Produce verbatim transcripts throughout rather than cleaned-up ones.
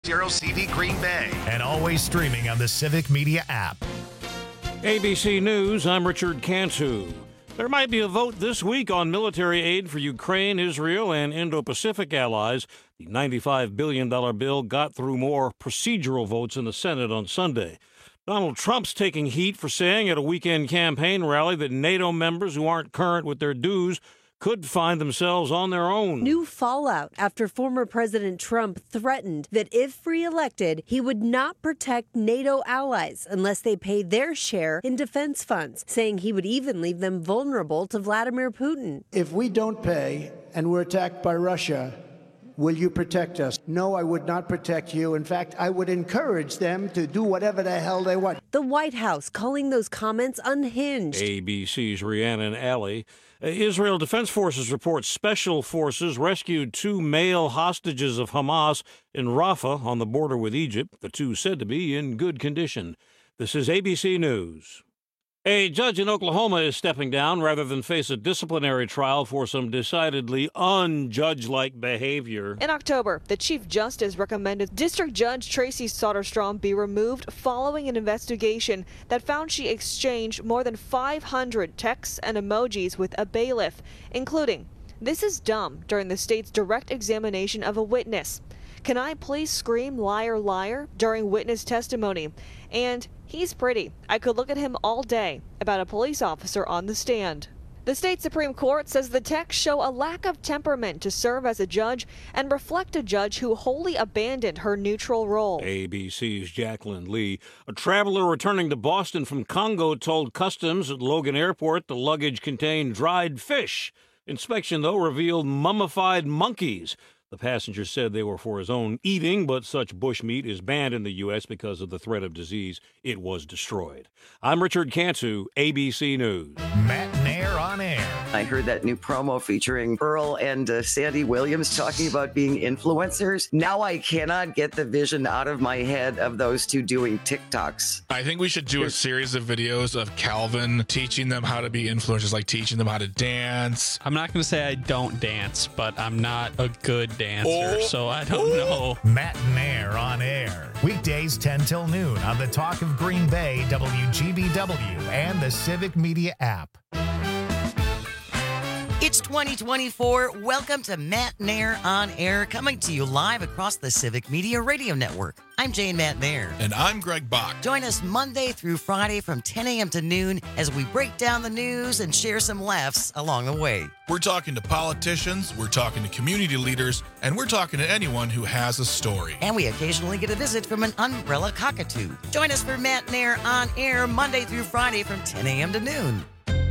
Zero C D Green Bay. And always streaming on the Civic Media app. A B C News, I'm Richard Cantu. There might be a vote this week on military aid for Ukraine, Israel, and Indo-Pacific allies. The ninety-five billion dollars bill got through more procedural votes in the Senate on Sunday. Donald Trump's taking heat for saying at a weekend campaign rally that NATO members who aren't current with their dues could find themselves on their own. New fallout after former President Trump threatened that if reelected, he would not protect NATO allies unless they pay their share in defense funds, saying he would even leave them vulnerable to Vladimir Putin. If we don't pay and we're attacked by Russia, will you protect us? No, I would not protect you. In fact, I would encourage them to do whatever the hell they want. The White House calling those comments unhinged. A B C's Rhiannon Alley. Israel Defense Forces report special forces rescued two male hostages of Hamas in Rafah on the border with Egypt, the two said to be in good condition. This is A B C News. A judge in Oklahoma is stepping down rather than face a disciplinary trial for some decidedly un-judge-like behavior. In October, the Chief Justice recommended District Judge Tracy Soderstrom be removed following an investigation that found she exchanged more than five hundred texts and emojis with a bailiff, including, "This is dumb," during the state's direct examination of a witness. "Can I please scream liar, liar," during witness testimony. And "He's pretty. I could look at him all day," about a police officer on the stand. The state Supreme Court says the texts show a lack of temperament to serve as a judge and reflect a judge who wholly abandoned her neutral role. A B C's Jacqueline Lee. A traveler returning to Boston from Congo told customs at Logan Airport the luggage contained dried fish. Inspection, though, revealed mummified monkeys. The passenger said they were for his own eating, but such bushmeat is banned in the U S because of the threat of disease. It was destroyed. I'm Richard Cantu, A B C News. Matt Nair on air. I heard that new promo featuring Earl and uh, Sandy Williams talking about being influencers. Now I cannot get the vision out of my head of those two doing TikToks. I think we should do a series of videos of Calvin teaching them how to be influencers, like teaching them how to dance. I'm not going to say I don't dance, but I'm not a good dancer, oh. so I don't oh. know. Matt Nair on air. Weekdays ten till noon on the Talk of Green Bay, W G B W, and the Civic Media app. It's twenty twenty-four. Welcome to Matt Nair on Air, coming to you live across the Civic Media Radio Network. I'm Jane Matt Nair. And I'm Greg Bach. Join us Monday through Friday from ten a.m. to noon as we break down the news and share some laughs along the way. We're talking to politicians, we're talking to community leaders, and we're talking to anyone who has a story. And we occasionally get a visit from an umbrella cockatoo. Join us for Matt Nair on Air Monday through Friday from ten a.m. to noon.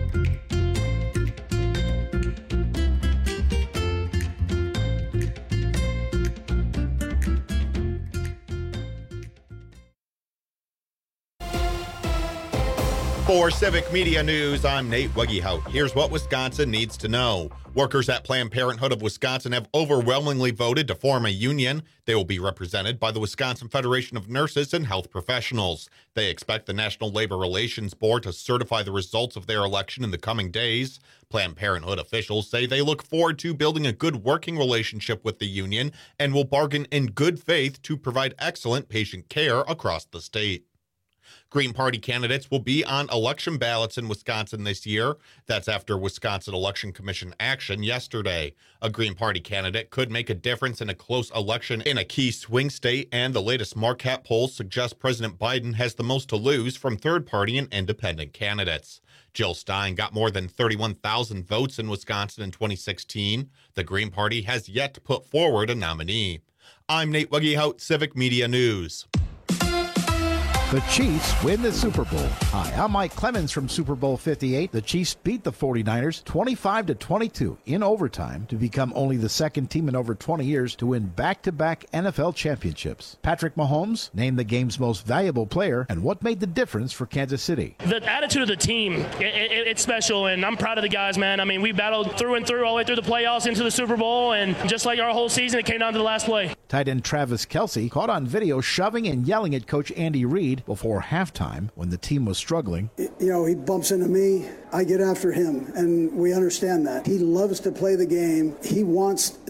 For Civic Media News, I'm Nate Wegehout. Here's what Wisconsin needs to know. Workers at Planned Parenthood of Wisconsin have overwhelmingly voted to form a union. They will be represented by the Wisconsin Federation of Nurses and Health Professionals. They expect the National Labor Relations Board to certify the results of their election in the coming days. Planned Parenthood officials say they look forward to building a good working relationship with the union and will bargain in good faith to provide excellent patient care across the state. Green Party candidates will be on election ballots in Wisconsin this year. That's after Wisconsin Election Commission action yesterday. A Green Party candidate could make a difference in a close election in a key swing state, and the latest Marquette polls suggest President Biden has the most to lose from third-party and independent candidates. Jill Stein got more than thirty-one thousand votes in Wisconsin in twenty sixteen. The Green Party has yet to put forward a nominee. I'm Nate Wegehout, Civic Media News. The Chiefs win the Super Bowl. Hi, I'm Mike Clemens from Super Bowl fifty-eight. The Chiefs beat the forty-niners twenty-five to twenty-two in overtime to become only the second team in over twenty years to win back-to-back N F L championships. Patrick Mahomes named the game's most valuable player, and what made the difference for Kansas City. The attitude of the team, it, it, it's special, and I'm proud of the guys, man. I mean, we battled through and through all the way through the playoffs into the Super Bowl, and just like our whole season, it came down to the last play. Tight end Travis Kelce caught on video shoving and yelling at Coach Andy Reid before halftime when the team was struggling. You know, he bumps into me, I get after him, and we understand that. He loves to play the game. He wants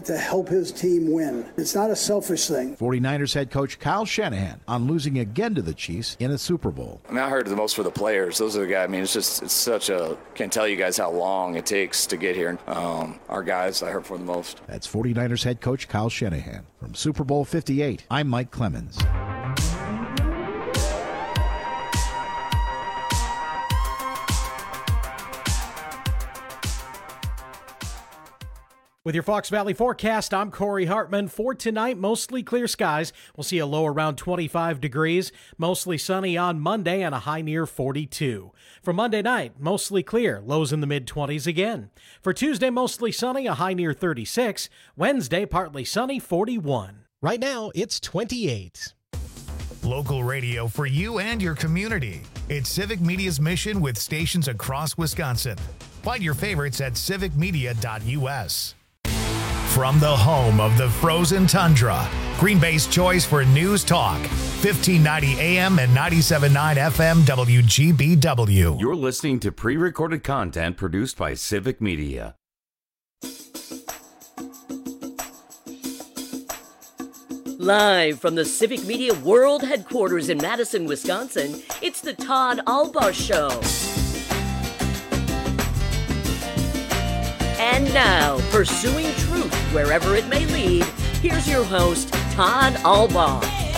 to help his team win. It's not a selfish thing. forty-niners head coach Kyle Shanahan on losing again to the Chiefs in a Super Bowl. I mean, I heard the most for the players. Those are the guys. I mean, it's just, it's such a, can't tell you guys how long it takes to get here. Um, our guys, I heard for the most. That's forty-niners head coach Kyle Shanahan. From Super Bowl fifty-eight, I'm Mike Clemens. With your Fox Valley forecast, I'm Corey Hartman. For tonight, mostly clear skies. We'll see a low around twenty-five degrees. Mostly sunny on Monday and a high near forty-two. For Monday night, mostly clear. Lows in the mid-twenties again. For Tuesday, mostly sunny, a high near thirty-six. Wednesday, partly sunny, forty-one. Right now, it's twenty-eight. Local radio for you and your community. It's Civic Media's mission with stations across Wisconsin. Find your favorites at civic media dot u s. From the home of the frozen tundra, Green Bay's choice for news talk, fifteen ninety A M and ninety-seven point nine F M W G B W. You're listening to pre-recorded content produced by Civic Media. Live from the Civic Media World Headquarters in Madison, Wisconsin, it's the Todd Albaugh Show. And now, pursuing truth wherever it may lead, here's your host, Todd Albaugh.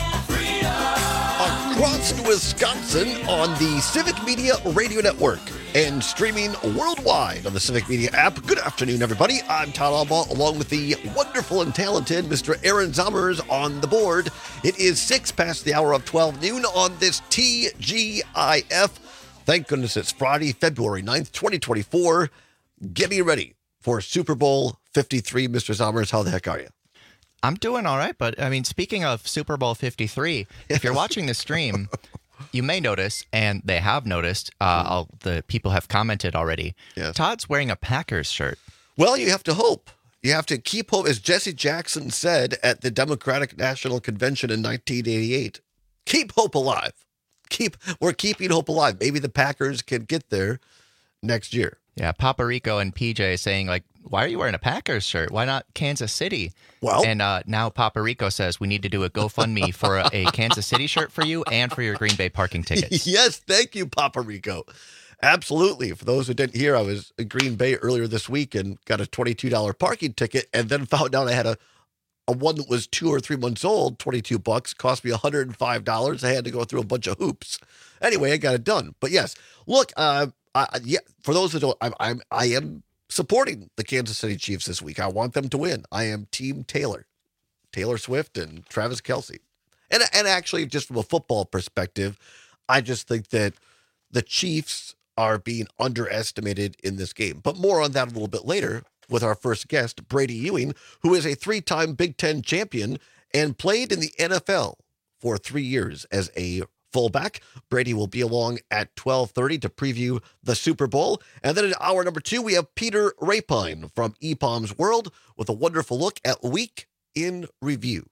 Across Wisconsin on the Civic Media Radio Network and streaming worldwide on the Civic Media app. Good afternoon, everybody. I'm Todd Albaugh, along with the wonderful and talented Mister Aaron Zommers on the board. It is six past the hour of twelve noon on this T G I F. Thank goodness it's Friday, February ninth, twenty twenty-four. Getting ready for Super Bowl fifty-three. Mister Zommers, how the heck are you? I'm doing all right, but I mean, speaking of Super Bowl fifty-three, if you're watching the stream, you may notice, and they have noticed, uh, I'll, the people have commented already, yes. Todd's wearing a Packers shirt. Well, you have to hope. You have to keep hope, as Jesse Jackson said at the Democratic National Convention in nineteen eighty-eight. Keep hope alive. Keep We're keeping hope alive. Maybe the Packers can get there next year. Yeah, Papa Rico and P J saying, like, why are you wearing a Packers shirt? Why not Kansas City? Well, and uh, now Papa Rico says we need to do a GoFundMe for a, a Kansas City shirt for you and for your Green Bay parking tickets. Yes, thank you, Papa Rico. Absolutely. For those who didn't hear, I was in Green Bay earlier this week and got a twenty-two dollars parking ticket, and then found out I had a, a one that was two or three months old, twenty-two bucks, cost me one hundred five dollars. I had to go through a bunch of hoops. Anyway, I got it done. But yes, look, uh, I, yeah, for those that don't, I'm, I'm, I am supporting the Kansas City Chiefs this week. I want them to win. I am Team Taylor, Taylor Swift and Travis Kelce. And, and actually, just from a football perspective, I just think that the Chiefs are being underestimated in this game. But more on that a little bit later with our first guest, Brady Ewing, who is a three-time Big Ten champion and played in the N F L for three years as a fullback. Brady will be along at twelve thirty to preview the Super Bowl. And then in hour number two, we have Peter Rapine from E P O M's World with a wonderful look at Week in Review.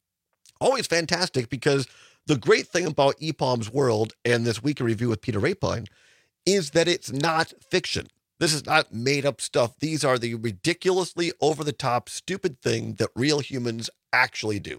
Always fantastic, because the great thing about E P O M's World and this Week in Review with Peter Rapine is that it's not fiction. This is not made up stuff. These are the ridiculously over-the-top, stupid thing that real humans actually do,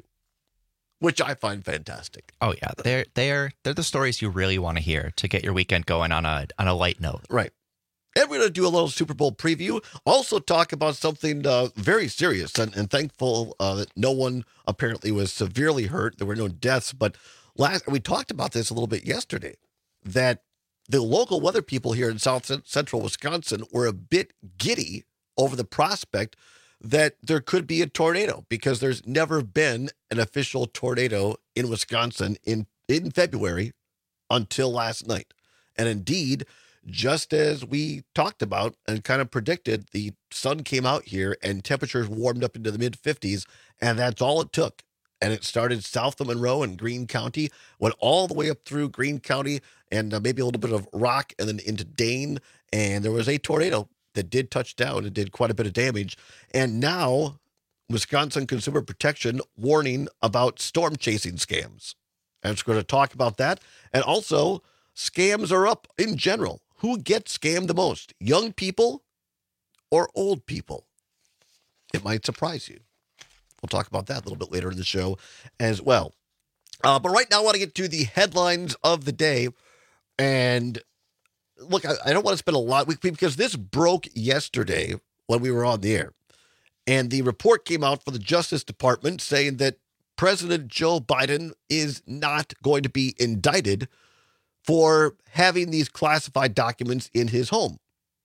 which I find fantastic. Oh yeah, they're they're they're the stories you really want to hear to get your weekend going on a on a light note. Right. And we're going to do a little Super Bowl preview. Also talk about something uh, very serious, and, and thankful uh, that no one apparently was severely hurt. There were no deaths, but last we talked about this a little bit yesterday, that the local weather people here in South Central Wisconsin were a bit giddy over the prospect that there could be a tornado, because there's never been an official tornado in Wisconsin in, in February until last night. And indeed, just as we talked about and kind of predicted, the sun came out here and temperatures warmed up into the mid fifties, and that's all it took. And it started south of Monroe in Greene County, went all the way up through Greene County and uh, maybe a little bit of Rock, and then into Dane, and there was a tornado that did touch down and did quite a bit of damage. And now Wisconsin Consumer Protection warning about storm chasing scams. And it's going to talk about that. And also, scams are up in general. Who gets scammed the most? Young people or old people? It might surprise you. We'll talk about that a little bit later in the show as well. Uh, but right now, I want to get to the headlines of the day. And look, I, I don't want to spend a lot because this broke yesterday when we were on the air. And the report came out from the Justice Department saying that President Joe Biden is not going to be indicted for having these classified documents in his home.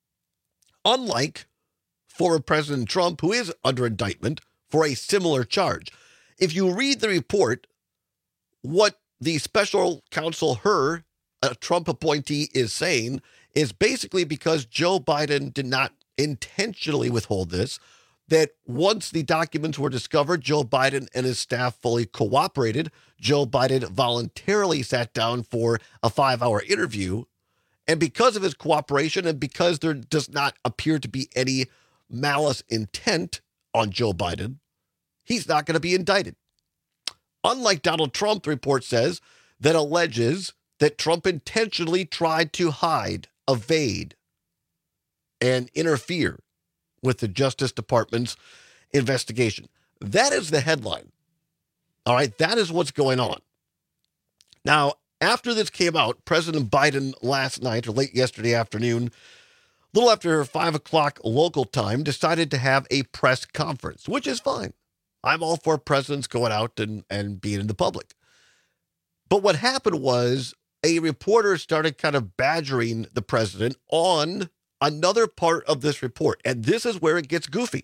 Unlike former President Trump, who is under indictment for a similar charge. If you read the report, what the special counsel Hur, a Trump appointee, is saying is basically because Joe Biden did not intentionally withhold this, that once the documents were discovered, Joe Biden and his staff fully cooperated. Joe Biden voluntarily sat down for a five-hour interview. And because of his cooperation and because there does not appear to be any malice intent on Joe Biden, he's not going to be indicted. Unlike Donald Trump, the report says, that alleges that Trump intentionally tried to hide, evade, and interfere with the Justice Department's investigation. That is the headline. All right, that is what's going on. Now, after this came out, President Biden last night, or late yesterday afternoon, a little after five o'clock local time, decided to have a press conference, which is fine. I'm all for presidents going out and, and being in the public. But what happened was a reporter started kind of badgering the president on another part of this report. And this is where it gets goofy.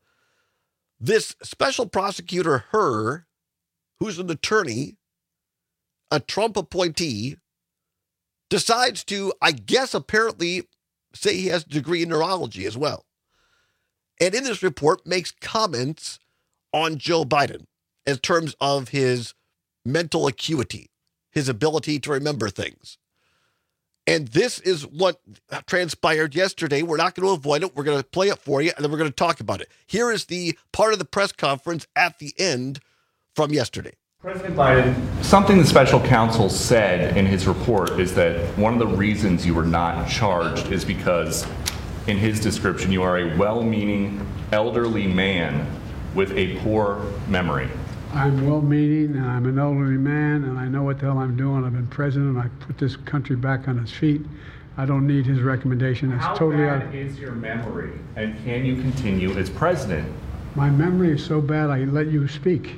This special prosecutor, Hur, who's an attorney, a Trump appointee, decides to, I guess, apparently say he has a degree in neurology as well. And in this report makes comments on Joe Biden in terms of his mental acuity, his ability to remember things. And this is what transpired yesterday. We're not going to avoid it. We're going to play it for you, and then we're going to talk about it. Here is the part of the press conference at the end from yesterday. President Biden, something the special counsel said in his report is that one of the reasons you were not charged is because, in his description, you are a well-meaning elderly man with a poor memory. I'm well-meaning, and I'm an elderly man, and I know what the hell I'm doing. I've been president. I put this country back on its feet. I don't need his recommendation. It's How totally bad out. is your memory, and can you continue as president? My memory is so bad, I let you speak.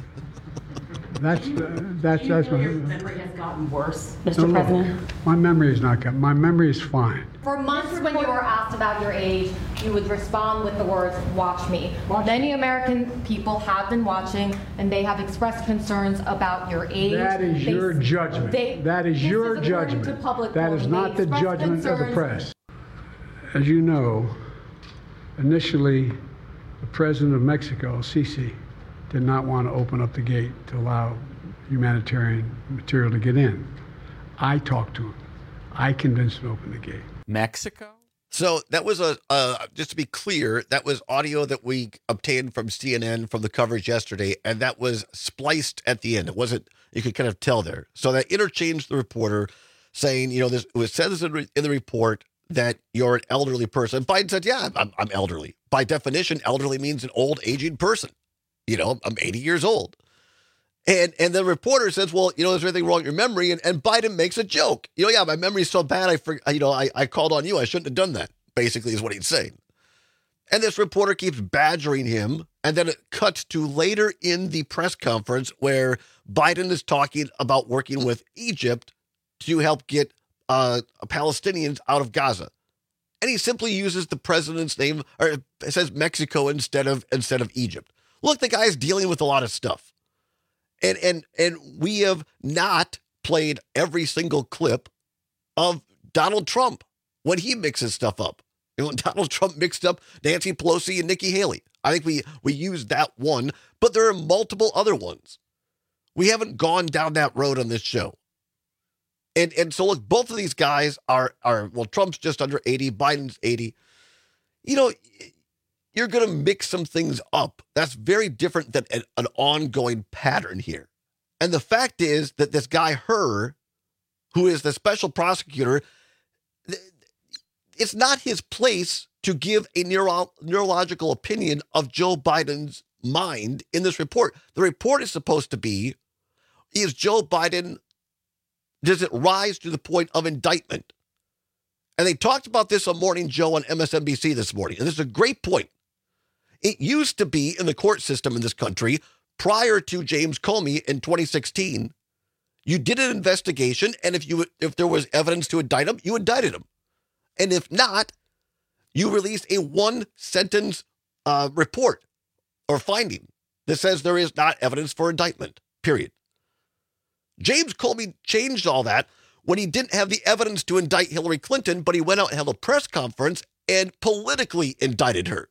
That's uh, that's Do you that's feel my your memory has gotten worse, No, Mister no, President? My memory is not good. My memory is fine. For months when you were asked about your age, you would respond with the words, watch me. Many American people have been watching, and they have expressed concerns about your age. That is They- your judgment. they- that is this your is according judgment. to public That is voting. not They the expressed judgment of the concerns- press. As you know, initially, the president of Mexico, Sisi, did not want to open up the gate to allow humanitarian material to get in. I talked to him. I convinced him to open the gate. Mexico? So that was a, uh, just to be clear, that was audio that we obtained from C N N from the coverage yesterday, and that was spliced at the end. It wasn't, you could kind of tell there. So that interchanged the reporter saying, you know, this, it was says in, re- in the report that you're an elderly person. Biden said, yeah, I'm, I'm elderly. By definition, elderly means an old, aging person. You know, I'm eighty years old. And and the reporter says, well, you know, is there anything wrong with your memory? And, and Biden makes a joke. You know, yeah, my memory's so bad, I for, you know, I, I called on you. I shouldn't have done that, basically is what he's saying. And this reporter keeps badgering him. And then it cuts to later in the press conference where Biden is talking about working with Egypt to help get uh, Palestinians out of Gaza. And he simply uses the president's name, or it says Mexico instead of instead of Egypt. Look, the guy's dealing with a lot of stuff. And and and we have not played every single clip of Donald Trump when he mixes stuff up. You know, when Donald Trump mixed up Nancy Pelosi and Nikki Haley. I think we we used that one, but there are multiple other ones. We haven't gone down that road on this show. And and so look, both of these guys are are well, Trump's just under eighty, Biden's eighty. You know, you're going to mix some things up. That's very different than an, an ongoing pattern here. And the fact is that this guy, Hur, who is the special prosecutor, it's not his place to give a neuro- neurological opinion of Joe Biden's mind in this report. The report is supposed to be, is Joe Biden, does it rise to the point of indictment? And they talked about this on Morning Joe on M S N B C this morning. And this is a great point. It used to be in the court system in this country prior to James Comey in twenty sixteen. You did an investigation, and if you if there was evidence to indict him, you indicted him. And if not, you released a one-sentence uh, report or finding that says there is not evidence for indictment, period. James Comey changed all that when he didn't have the evidence to indict Hillary Clinton, but he went out and held a press conference and politically indicted her.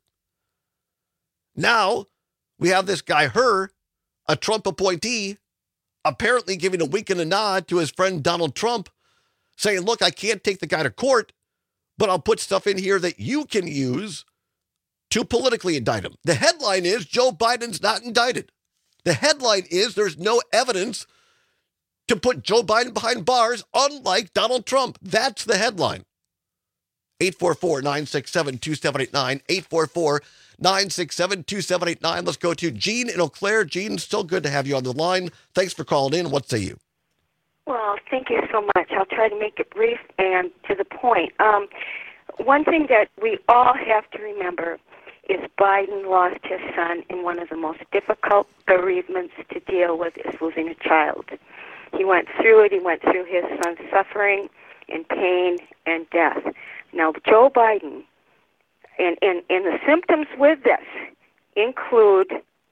Now, we have this guy, Hur, a Trump appointee, apparently giving a wink and a nod to his friend Donald Trump, saying, look, I can't take the guy to court, but I'll put stuff in here that you can use to politically indict him. The headline is Joe Biden's not indicted. The headline is there's no evidence to put Joe Biden behind bars, unlike Donald Trump. That's the headline. eight four four, nine six seven, two seven eight nine, eight four four, nine six seven, two seven eight nine. Let's go to Gene in Eau Claire. Gene, still good to have you on the line. Thanks for calling in. What say you? Well, thank you so much. I'll try to make it brief and to the point. Um, one thing that we all have to remember is Biden lost his son in one of the most difficult bereavements to deal with, is losing a child. He went through it. He went through his son's suffering and pain and death. Now, Joe Biden, and, and, and the symptoms with this include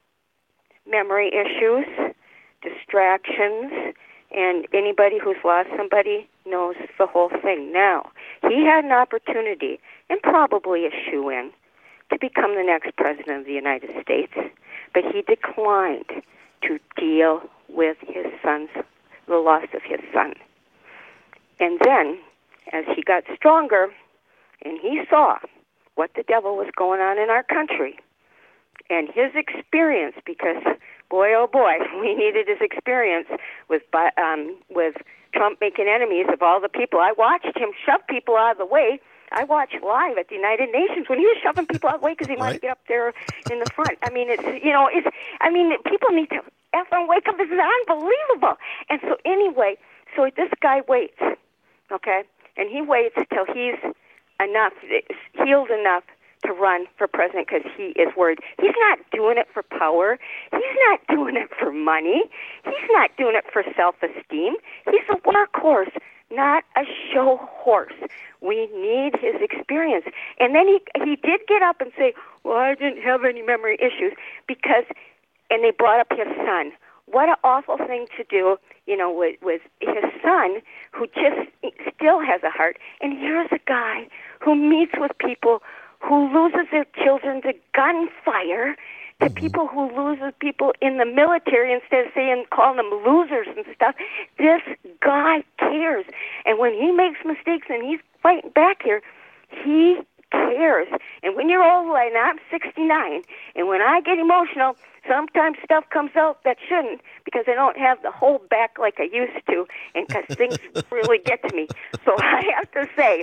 memory issues, distractions, and anybody who's lost somebody knows the whole thing. Now, he had an opportunity, and probably a shoo-in, to become the next president of the United States, but he declined to deal with his son's, the loss of his son. And then, as he got stronger, and he saw what the devil was going on in our country, and his experience, because boy, oh boy, we needed his experience with um, with Trump making enemies of all the people. I watched him shove people out of the way. I watched live at the United Nations when he was shoving people out of the way because he wanted to get up there in the front. I mean, it's, you know, it's, I mean, people need to effing wake up. This is unbelievable. And so anyway, so this guy waits, okay? And he waits till he's enough, healed enough to run for president because he is worried. He's not doing it for power. He's not doing it for money. He's not doing it for self-esteem. He's a workhorse, not a show horse. We need his experience. And then he he did get up and say, well, I didn't have any memory issues because, and they brought up his son. What an awful thing to do, you know, with, with his son who just still has a heart. And here's a guy who meets with people who loses their children to gunfire, to people who loses people in the military instead of saying, calling them losers and stuff. This guy cares. And when he makes mistakes and he's fighting back here, he cares. And when you're old, like I'm sixty-nine, and when I get emotional, sometimes stuff comes out that shouldn't because I don't have the whole back like I used to, and because things really get to me. So I have to say,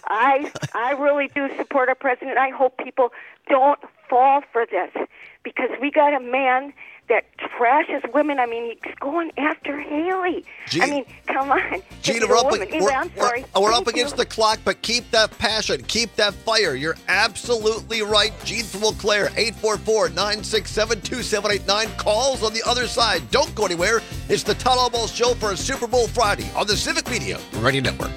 I I really do support our president. I hope people don't fall for this because we got a man that trashes women. I mean, he's going after Haley. Gene, I mean, come on. Gina, we're up, woman. we're, I'm sorry. we're, we're up Thank against you. the clock, but keep that passion. Keep that fire. You're absolutely right. Gene from Eau Claire, eight four four, nine six seven, two seven eight nine. Calls on the other side. Don't go anywhere. It's the Todd Albaugh Show for a Super Bowl Friday on the Civic Media Radio Network.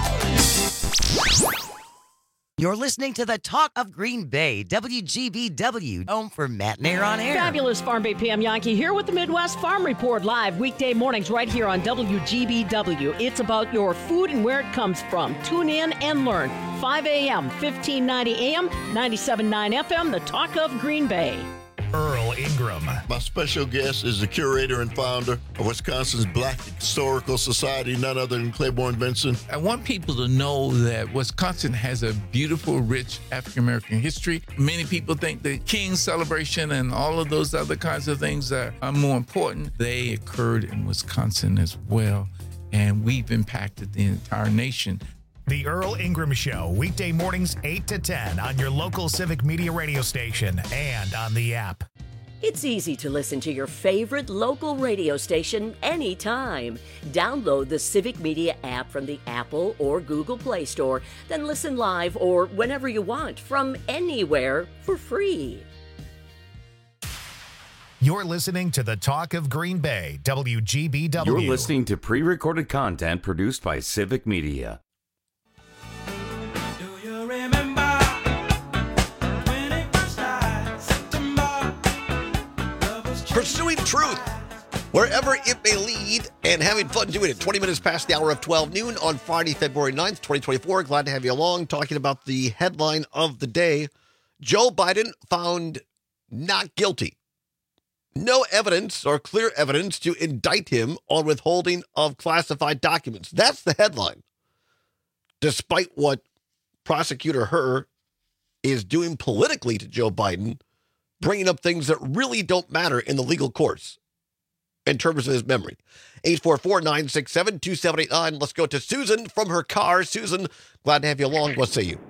You're listening to the Talk of Green Bay, W G B W, home for Matt Nair on Air. Fabulous Farm Bay Pam Yankee here with the Midwest Farm Report live weekday mornings right here on W G B W. It's about your food and where it comes from. Tune in and learn. five a.m., fifteen ninety a.m., ninety-seven point nine F M, the Talk of Green Bay. Earl Ingram. My special guest is the curator and founder of Wisconsin's Black Historical Society, none other than Claiborne Benson. I want people to know that Wisconsin has a beautiful, rich African-American history. Many people think the King's celebration and all of those other kinds of things are, are more important. They occurred in Wisconsin as well, and we've impacted the entire nation. The Earl Ingram Show, weekday mornings eight to ten on your local Civic Media radio station and on the app. It's easy to listen to your favorite local radio station anytime. Download the Civic Media app from the Apple or Google Play Store, then listen live or whenever you want from anywhere for free. You're listening to the Talk of Green Bay, W G B W. You're listening to pre-recorded content produced by Civic Media. Pursuing truth, wherever it may lead, and having fun doing it. twenty minutes past the hour of twelve noon on Friday, February ninth, twenty twenty-four. Glad to have you along, talking about the headline of the day. Joe Biden found not guilty. No evidence or clear evidence to indict him on withholding of classified documents. That's the headline. Despite what Prosecutor Hur is doing politically to Joe Biden, bringing up things that really don't matter in the legal courts in terms of his memory. eight four four, nine six seven, two seven eight nine. Let's go to Susan from her car. Susan, glad to have you along. What say you?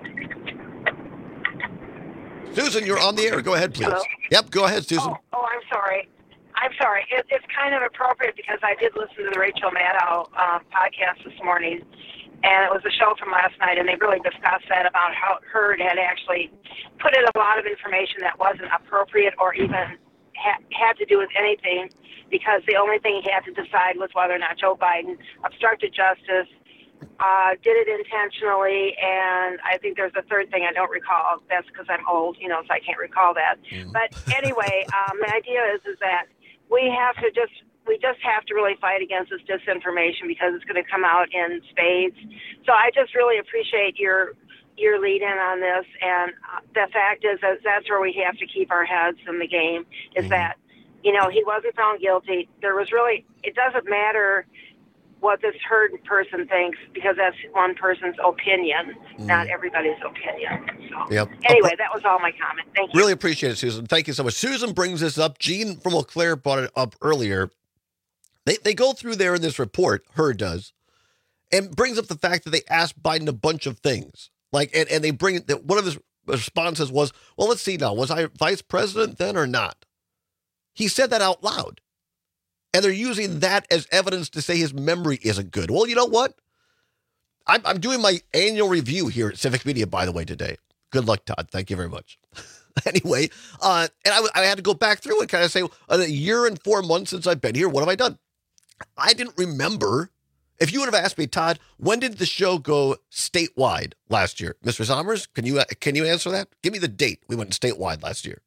Susan, you're on the air. Go ahead, please. Hello? Yep, go ahead, Susan. Oh, oh I'm sorry. I'm sorry. It, it's kind of appropriate because I did listen to the Rachel Maddow uh, podcast this morning, and it was a show from last night, and they really discussed that about how Hurd had actually put in a lot of information that wasn't appropriate or even ha- had to do with anything, because the only thing he had to decide was whether or not Joe Biden obstructed justice, uh, did it intentionally, and I think there's a third thing I don't recall. That's because I'm old, you know, so I can't recall that. Mm. But anyway, um, the idea is is that we have to just we just have to really fight against this disinformation because it's going to come out in spades. So I just really appreciate your your lead in on this. And the fact is that that's where we have to keep our heads in the game is mm-hmm. that, you know, he wasn't found guilty. There was really, it doesn't matter what this Hurd person thinks because that's one person's opinion, mm-hmm. not everybody's opinion. So yep. Anyway, that was all my comment. Thank you. Really appreciate it, Susan. Thank you so much. Susan brings this up. Gene from Eau Claire brought it up earlier. They they go through there in this report, Hurd does, and brings up the fact that they asked Biden a bunch of things. Like, and, and they bring that one of his responses was, well, let's see now, was I vice president then or not? He said that out loud. And they're using that as evidence to say his memory isn't good. Well, you know what? I'm, I'm doing my annual review here at Civic Media, by the way, today. Good luck, Todd. Thank you very much. Anyway, uh, and I, I had to go back through and kind of say, a year and four months since I've been here, what have I done? I didn't remember. If you would have asked me, Todd, when did the show go statewide last year? Mister Sommers, can you can you answer that? Give me the date we went statewide last year.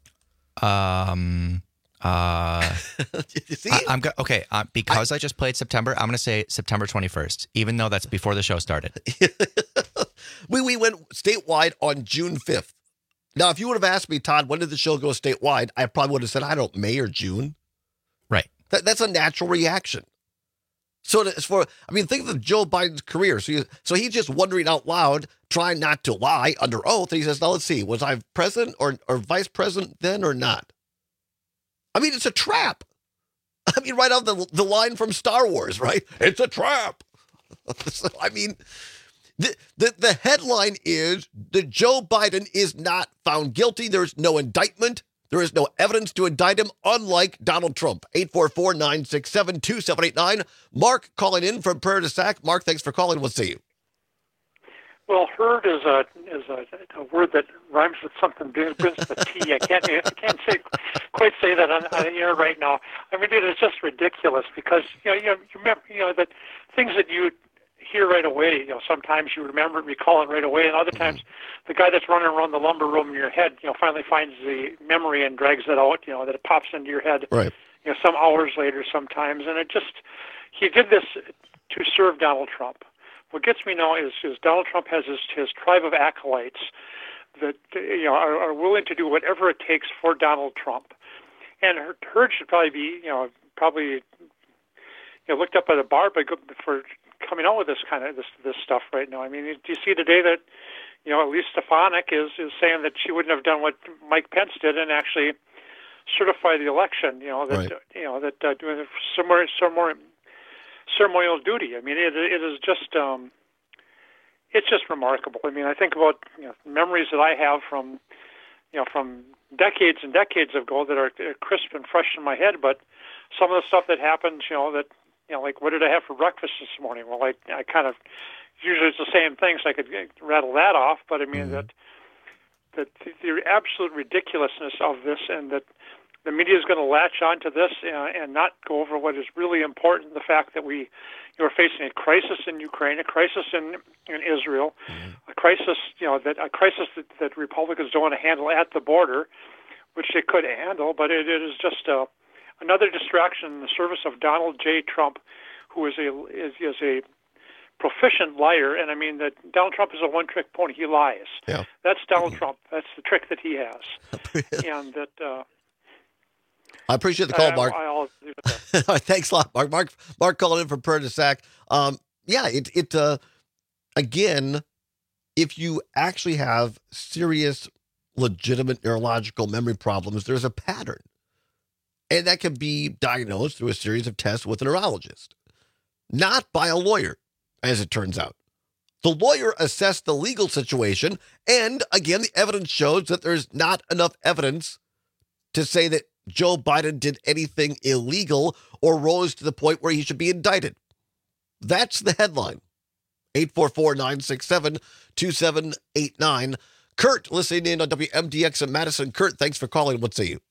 Um... Uh, See? I, I'm go- okay. Uh, because I, I just played September, I'm going to say September twenty-first, even though that's before the show started. we we went statewide on June fifth. Now, if you would have asked me, Todd, when did the show go statewide? I probably would have said, I don't, May or June. Right. That, that's a natural reaction. So as for, I mean, think of Joe Biden's career. So, you, so he's just wondering out loud, trying not to lie under oath. And he says, now let's see, was I president or, or vice president then or not? I mean, it's a trap. I mean, right off the, the line from Star Wars, right? It's a trap. So, I mean, the, the, the headline is that Joe Biden is not found guilty. There's no indictment. There is no evidence to indict him, unlike Donald Trump. eight four four, nine six seven, two seven eight nine. Mark calling in from Prairie du Sac. Mark, thanks for calling. We'll see you. Well, herd is a is a, a word that rhymes with something begins with a T. I can't I can't say quite say that on, on the air right now. I mean, it is just ridiculous because you know you, know, you remember you know that things that you hear right away. You know, sometimes you remember it, recall it right away, and other times the guy that's running around the lumber room in your head, you know, finally finds the memory and drags it out. You know, that it pops into your head. Right. You know, some hours later, sometimes, and it just he did this to serve Donald Trump. What gets me now is, is Donald Trump has his, his tribe of acolytes that you know are, are willing to do whatever it takes for Donald Trump, and Hurd should probably be you know probably you know looked up at a bar by for coming out with this kind of this this stuff right now. I mean, do you see today that you know Elise Stefanik is is saying that she wouldn't have done what Mike Pence did and actually certify the election? You know that right. you know that uh, doing some more some more ceremonial duty. I mean, it it is just um, it's just remarkable. I mean, I think about you know, memories that I have from, you know, from decades and decades ago that are crisp and fresh in my head. But some of the stuff that happened, you know, that you know, like what did I have for breakfast this morning? Well, I, I kind of usually it's the same thing, so I could rattle that off. But I mean mm-hmm. that that the absolute ridiculousness of this, and that the media is going to latch onto this uh, and not go over what is really important: the fact that we you know, are facing a crisis in Ukraine, a crisis in in Israel, mm-hmm. a crisis you know that a crisis that, that Republicans don't want to handle at the border, which they could handle, but it, it is just a, another distraction in the service of Donald J. Trump, who is a is, is a proficient liar. And I mean that Donald Trump is a one-trick pony. He lies. Yeah. That's Donald Trump. That's the trick that he has. and that. Uh, I appreciate the call, I, Mark. I, I'll leave it there. All right, thanks a lot, Mark. Mark, Mark calling in from Pernisac. Um, yeah, it it uh, again, if you actually have serious, legitimate neurological memory problems, there's a pattern, and that can be diagnosed through a series of tests with a neurologist, not by a lawyer, as it turns out. The lawyer assessed the legal situation, and again, the evidence shows that there's not enough evidence to say that Joe Biden did anything illegal or rose to the point where he should be indicted. That's the headline. eight four four, nine six seven, two seven eight nine. Kurt, listening in on W M D X in Madison. Kurt, thanks for calling. What say you?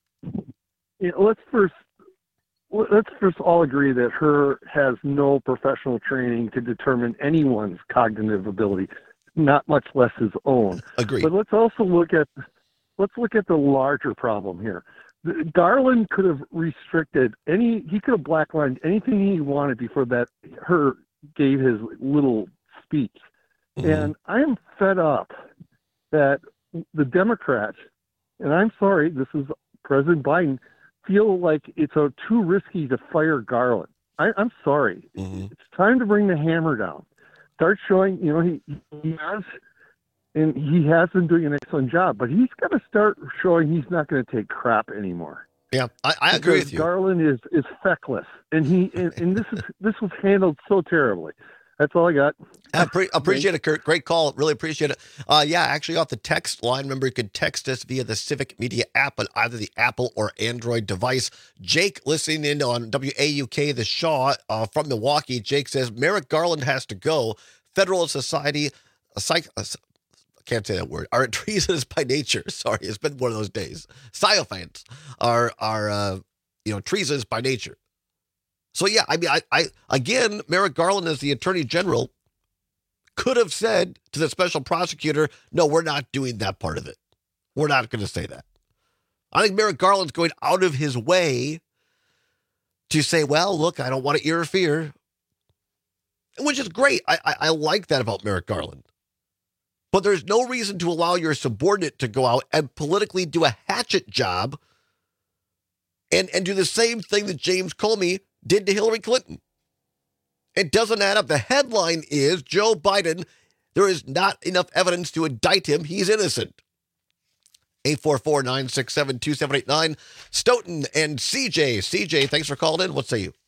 Yeah, let's first let's first all agree that Hur has no professional training to determine anyone's cognitive ability, not much less his own. Agreed. But let's also look at let's look at the larger problem here. Garland could have restricted any, he could have blacklined anything he wanted before that Hur gave his little speech. Mm-hmm. And I am fed up that the Democrats, and I'm sorry, this is President Biden, feel like it's a, too risky to fire Garland. I, I'm sorry. Mm-hmm. It's time to bring the hammer down. Start showing, you know, he, he has, and he has been doing an excellent job, but he's got to start showing he's not going to take crap anymore. Yeah, I, I agree with you. Garland is, is feckless, and he and, and this is this was handled so terribly. That's all I got. I pre- appreciate it, Kurt. Great call. Really appreciate it. Uh, yeah, actually, off the text line, remember you could text us via the Civic Media app on either the Apple or Android device. Jake, listening in on W A U K, the Shaw uh, from Milwaukee. Jake says Merrick Garland has to go. Federalist Society, a psych. A, I can't say that word, are treasonous by nature. Sorry, it's been one of those days. Sycophants are, are uh, you know, treasonous by nature. So, yeah, I mean, I, I again, Merrick Garland as the Attorney General could have said to the special prosecutor, no, we're not doing that part of it. We're not going to say that. I think Merrick Garland's going out of his way to say, well, look, I don't want to interfere, which is great. I, I, I like that about Merrick Garland. But there's no reason to allow your subordinate to go out and politically do a hatchet job and, and do the same thing that James Comey did to Hillary Clinton. It doesn't add up. The headline is Joe Biden, there is not enough evidence to indict him. He's innocent. eight four four, nine six seven, two seven eight nine. Stoughton and C J. C J, thanks for calling in. What say you?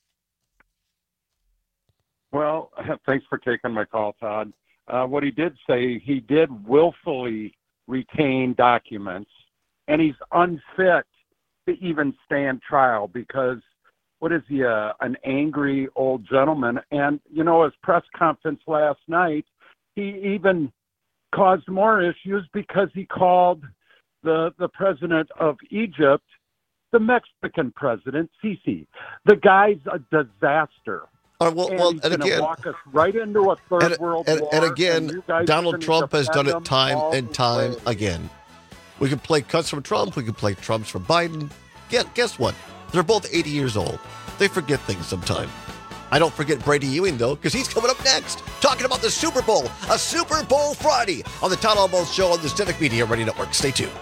Well, thanks for taking my call, Todd. Uh, what he did say, he did willfully retain documents, and he's unfit to even stand trial because, what is he, uh, an angry old gentleman? And, you know, his press conference last night, he even caused more issues because he called the, the president of Egypt the Mexican president, Sisi. The guy's a disaster. Uh, well, and well, he's and again, walk us right into a third and, world and, war. And again, and Donald Trump has done it time all and time way. again. We can play cuts from Trump. We can play Trumps from Biden. Guess, guess what? They're both eighty years old. They forget things sometime. I don't forget Brady Ewing, though, because he's coming up next, talking about the Super Bowl, a Super Bowl Friday on the Todd Almost Show on the Civic Media Radio Network. Stay tuned.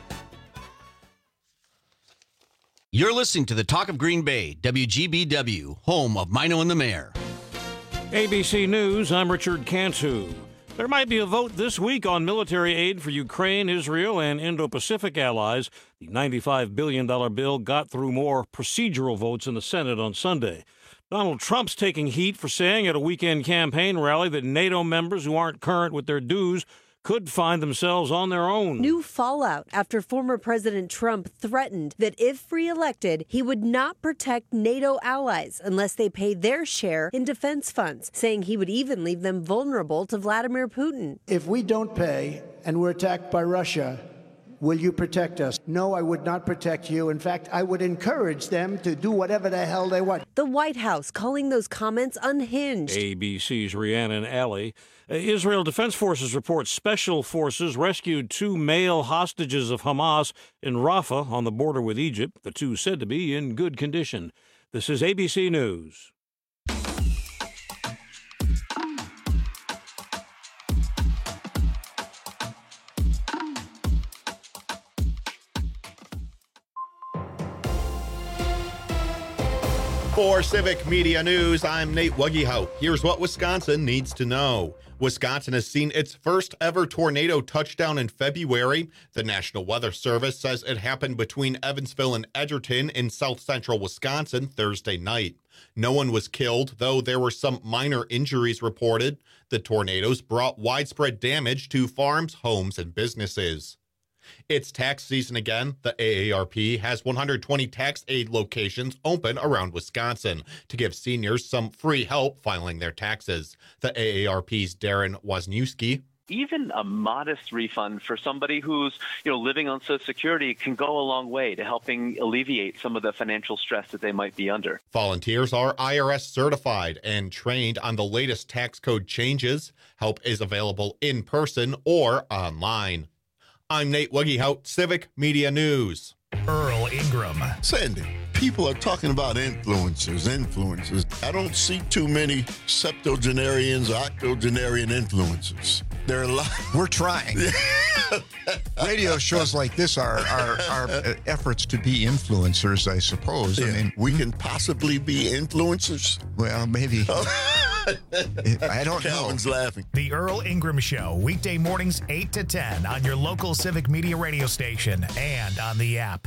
You're listening to the Talk of Green Bay, W G B W, home of Mino and the Mayor. A B C News, I'm Richard Cantu. There might be a vote this week on military aid for Ukraine, Israel, and Indo-Pacific allies. The ninety-five billion dollars bill got through more procedural votes in the Senate on Sunday. Donald Trump's taking heat for saying at a weekend campaign rally that NATO members who aren't current with their dues could find themselves on their own. New fallout after former President Trump threatened that if reelected, he would not protect NATO allies unless they paid their share in defense funds, saying he would even leave them vulnerable to Vladimir Putin. If we don't pay and we're attacked by Russia, will you protect us? No, I would not protect you. In fact, I would encourage them to do whatever the hell they want. The White House calling those comments unhinged. A B C's Rhiannon Alley. Israel Defense Forces report special forces rescued two male hostages of Hamas in Rafah on the border with Egypt, the two said to be in good condition. This is A B C News. For Civic Media News, I'm Nate Wuggyhout. Here's what Wisconsin needs to know. Wisconsin has seen its first ever tornado touchdown in February. The National Weather Service says it happened between Evansville and Edgerton in south central Wisconsin Thursday night. No one was killed, though there were some minor injuries reported. The tornadoes brought widespread damage to farms, homes, and businesses. It's tax season again. The A A R P has one hundred twenty tax aid locations open around Wisconsin to give seniors some free help filing their taxes. The A A R P's Darren Wozniewski. Even a modest refund for somebody who's, you know, living on Social Security can go a long way to helping alleviate some of the financial stress that they might be under. Volunteers are I R S certified and trained on the latest tax code changes. Help is available in person or online. I'm Nate Wuggyhout, Civic Media News. Earl Ingram. Sandy, people are talking about influencers, influencers. I don't see too many septuagenarians or octogenarian influencers. There are a lot. We're trying. Radio shows like this are, are, are efforts to be influencers, I suppose. Yeah. I mean, we can possibly be influencers. Well, maybe. I don't Calvin's know. laughing. The Earl Ingram Show, weekday mornings eight to ten on your local Civic Media radio station and on the app.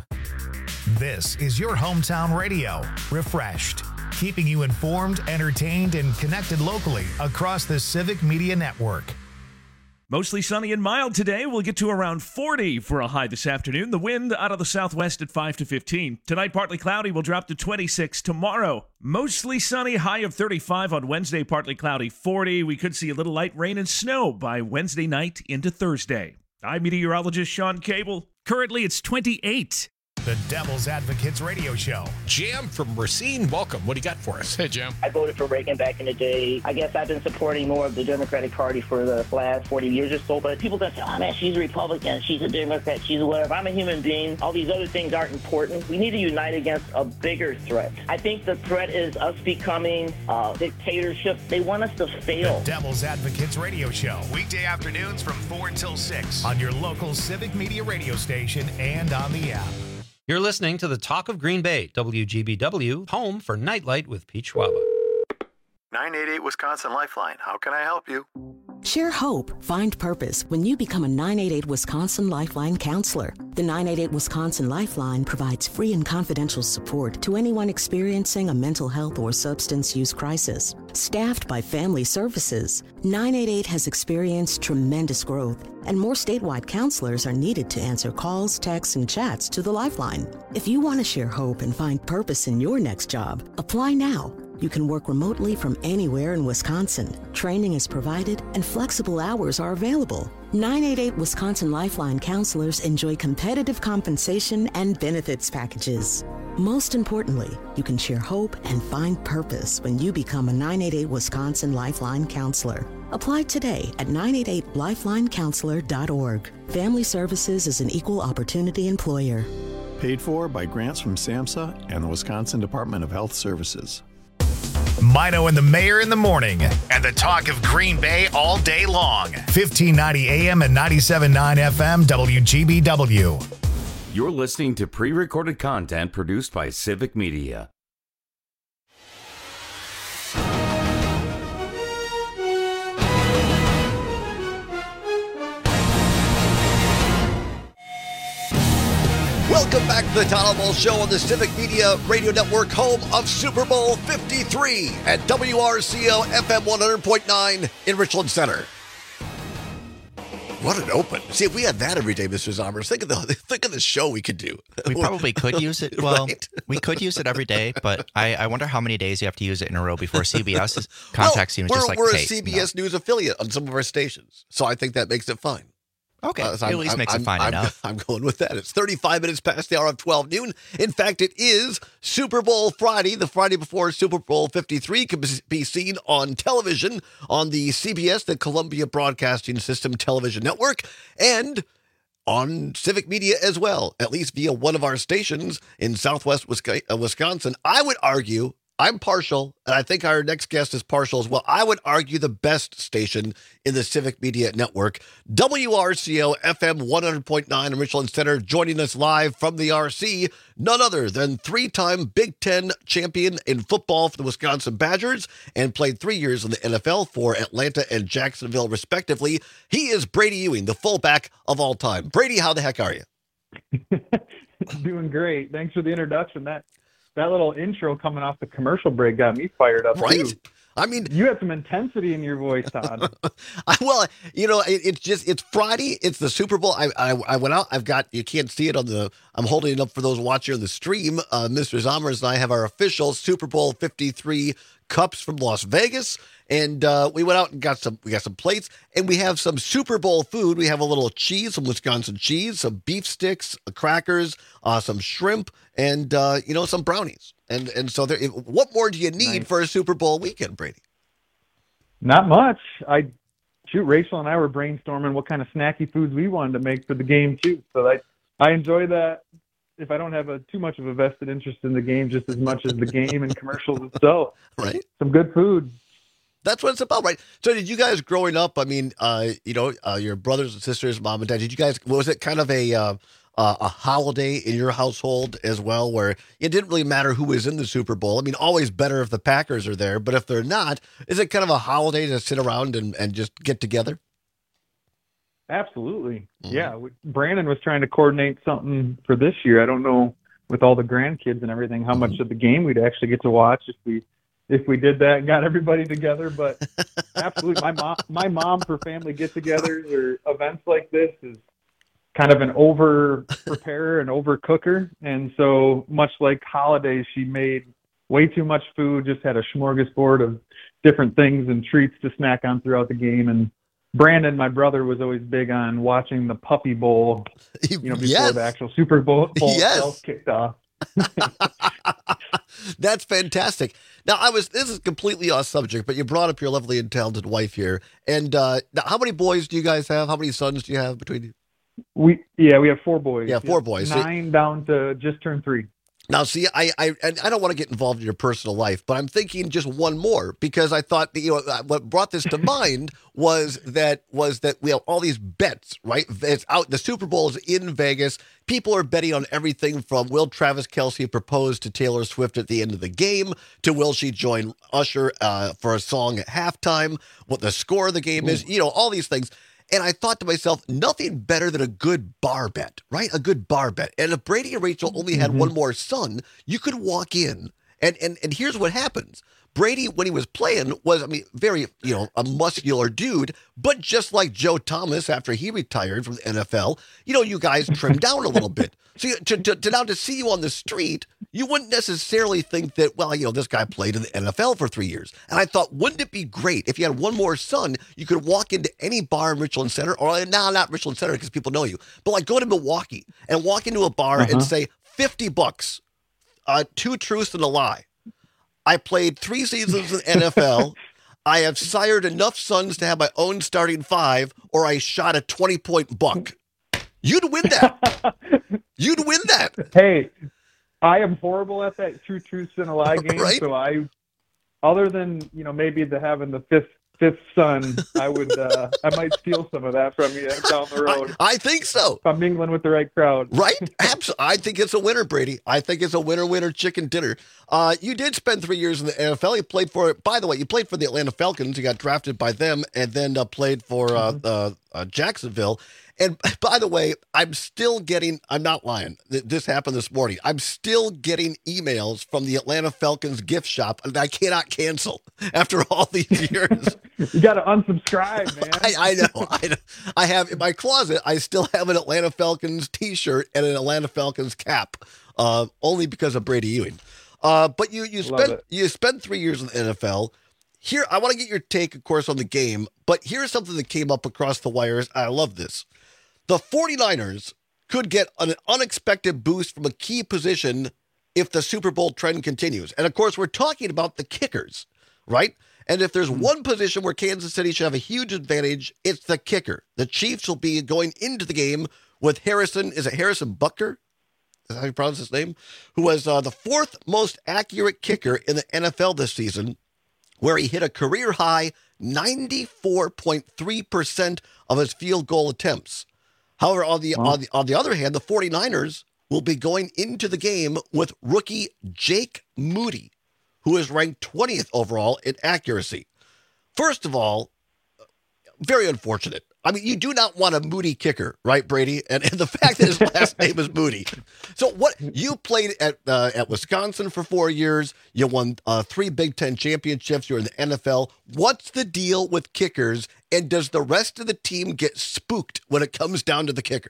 This is your hometown radio, refreshed, keeping you informed, entertained, and connected locally across the Civic Media Network. Mostly sunny and mild today. We'll get to around forty for a high this afternoon. The wind out of the southwest at five to fifteen. Tonight, partly cloudy. We'll drop to twenty-six tomorrow. Mostly sunny, high of thirty-five on Wednesday, partly cloudy, forty. We could see a little light rain and snow by Wednesday night into Thursday. I'm meteorologist Sean Cable. Currently, it's twenty-eight. The Devil's Advocates radio show. Jim from Racine, welcome. What do you got for us? Hey, Jim. I voted for Reagan back in the day. I guess I've been supporting more of the Democratic Party for the last forty years or so, but people don't say, oh, man, she's a Republican, she's a Democrat, she's a whatever. I'm a human being. All these other things aren't important. We need to unite against a bigger threat. I think the threat is us becoming a dictatorship. They want us to fail. The Devil's Advocates radio show. Weekday afternoons from four until six on your local Civic Media radio station and on the app. You're listening to the Talk of Green Bay, W G B W, home for Nightlight with Pete Schwaba. nine eight eight Wisconsin Lifeline. How can I help you? Share hope, find purpose when you become a nine eight eight Wisconsin Lifeline counselor. The nine eight eight Wisconsin Lifeline provides free and confidential support to anyone experiencing a mental health or substance use crisis. Staffed by Family Services, nine eight eight has experienced tremendous growth, and more statewide counselors are needed to answer calls, texts, and chats to the Lifeline. If you want to share hope and find purpose in your next job, apply now. You can work remotely from anywhere in Wisconsin. Training is provided and flexible hours are available. nine eight eight Wisconsin Lifeline counselors enjoy competitive compensation and benefits packages. Most importantly, you can share hope and find purpose when you become a nine eight eight Wisconsin Lifeline counselor. Apply today at nine eight eight lifeline counselor dot org. Family Services is an equal opportunity employer. Paid for by grants from SAMHSA and the Wisconsin Department of Health Services. Mino and the Mayor in the morning, and the talk of Green Bay all day long. fifteen ninety A M and ninety-seven point nine F M W G B W. You're listening to pre-recorded content produced by Civic Media. Welcome Welcome back to the Todd Ball Show on the Civic Media Radio Network, home of Super Bowl fifty-three at W R C O F M one hundred point nine in Richland Center. What an open. See, if we had that every day, Mister Zombers, think of the think of the show we could do. We probably could use it. Well, Right? we could use it every day, but I, I wonder how many days you have to use it in a row before C B S contacts you and we're, just like, we're hey, a C B S News affiliate on some of our stations, so I think that makes it fine. Okay, Uh, so it at I'm- least I'm- makes it I'm- fine I'm, enough. I'm going with that. It's thirty-five minutes past the hour of twelve noon. In fact, it is Super Bowl Friday. The Friday before Super Bowl fifty-three can be seen on television on the C B S, the Columbia Broadcasting System television network, and on Civic Media as well, at least via one of our stations in Southwest Wisconsin. I would argue, I'm partial, and I think our next guest is partial as well. I would argue the best station in the Civic Media Network, W R C O F M one hundred point nine in Richland Center. Joining us live from the R C, none other than three-time Big Ten champion in football for the Wisconsin Badgers and played three years in the N F L for Atlanta and Jacksonville, respectively. He is Brady Ewing, the fullback of all time. Brady, how the heck are you? Doing great. Thanks for the introduction. That that little intro coming off the commercial break got me fired up, Right? too. I mean, you had some intensity in your voice, Todd. I, well, you know, it, it's just, it's Friday. It's the Super Bowl. I, I I went out. I've got, you can't see it on the, I'm holding it up for those watching on the stream. Uh, Mister Zommers and I have our official Super Bowl fifty-three cups from Las Vegas. And uh, we went out and got some, we got some plates, and we have some Super Bowl food. We have a little cheese, some Wisconsin cheese, some beef sticks, uh, crackers, uh, some shrimp, and, uh, you know, some brownies. And and so there, what more do you need Nice. for a Super Bowl weekend, Brady? Not much. I shoot. Rachel and I were brainstorming what kind of snacky foods we wanted to make for the game too. So I I enjoy that. If I don't have a too much of a vested interest in the game, just as much as the game and commercials itself. Right. Some good food. That's what it's about, right? So did you guys growing up, I mean, uh, you know, uh, your brothers and sisters, mom and dad, did you guys, was it kind of a uh, uh, a holiday in your household as well, where it didn't really matter who was in the Super Bowl? I mean, always better if the Packers are there, but if they're not, is it kind of a holiday to sit around and, and just get together? Absolutely. Yeah. we- Brandon was trying to coordinate something for this year. I don't know with all the grandkids and everything, how much of the game we'd actually get to watch if we, if we did that and got everybody together, but absolutely. My mom, my mom for family get-togethers or events like this is kind of an over preparer and over cooker. And so much like holidays, she made way too much food, just had a smorgasbord of different things and treats to snack on throughout the game. And Brandon, my brother, was always big on watching the Puppy Bowl, you know, before Yes. the actual Super Bowl, Bowl Yes. itself kicked off. That's fantastic. Now, I was, this is completely off subject, but you brought up your lovely and talented wife here. And uh, now, how many boys do you guys have? How many sons do you have between you? We yeah, we have four boys. Yeah, four boys. So- Nine down to just turned three. Now, see, I, I, and I don't want to get involved in your personal life, but I'm thinking just one more because I thought, you know, what brought this to mind was that was that we have all these bets, right? It's out. The Super Bowl is in Vegas. People are betting on everything from will Travis Kelce propose to Taylor Swift at the end of the game to will she join Usher uh, for a song at halftime? What the score of the game is, you know, all these things. And I thought to myself, nothing better than a good bar bet, right? A good bar bet. And if Brady and Rachel only had Mhm. one more son, you could walk in. And, and and here's what happens. Brady, when he was playing, was, I mean, very, you know, a muscular dude, but just like Joe Thomas after he retired from the N F L, you know, you guys trimmed down a little bit. So you, to, to, to now to see you on the street, you wouldn't necessarily think that, well, you know, this guy played in the N F L for three years. And I thought, wouldn't it be great if you had one more son, you could walk into any bar in Richland Center, or now not Richland Center because people know you, but like go to Milwaukee and walk into a bar Uh-huh. and say, fifty bucks, uh, two truths and a lie. I played three seasons in the N F L. I have sired enough sons to have my own starting five, or I shot a twenty-point buck. You'd win that. You'd win that. Hey, I am horrible at that true truths and a lie game. Right? So I, other than you know maybe the having the fifth fifth son, I would uh, I might steal some of that from you down the road. I think so. If I'm mingling with the right crowd. Right? Absolutely. I think it's a winner, Brady. I think it's a winner, winner, chicken dinner. Uh, you did spend three years in the N F L. You played for, by the way, you played for the Atlanta Falcons. You got drafted by them and then uh, played for uh, uh, uh, Jacksonville. And by the way, I'm still getting, I'm not lying. This happened this morning. I'm still getting emails from the Atlanta Falcons gift shop that I cannot cancel after all these years. You got to unsubscribe, man. I, I know. I know. I have in my closet, I still have an Atlanta Falcons t-shirt and an Atlanta Falcons cap, uh, only because of Brady Ewing. Uh, but you, you spent, you spent three years in the N F L. Here, I want to get your take, of course, on the game, but here's something that came up across the wires. I love this. The 49ers could get an unexpected boost from a key position if the Super Bowl trend continues. And, of course, we're talking about the kickers, right? And if there's one position where Kansas City should have a huge advantage, it's the kicker. The Chiefs will be going into the game with Harrison, is it Harrison Butker? Is that how you pronounce his name? Who was uh, the fourth most accurate kicker in the N F L this season, where he hit a career-high ninety-four point three percent of his field goal attempts. However, on the, wow. on the on the other hand, the 49ers will be going into the game with rookie Jake Moody, who is ranked twentieth overall in accuracy. First of all, very unfortunate. I mean, you do not want a Moody kicker, right, Brady? And, and the fact that his last name is Moody. So what you played at uh, at Wisconsin for four years. You won uh, three Big Ten championships. You're in the N F L. What's the deal with kickers? And does the rest of the team get spooked when it comes down to the kicker?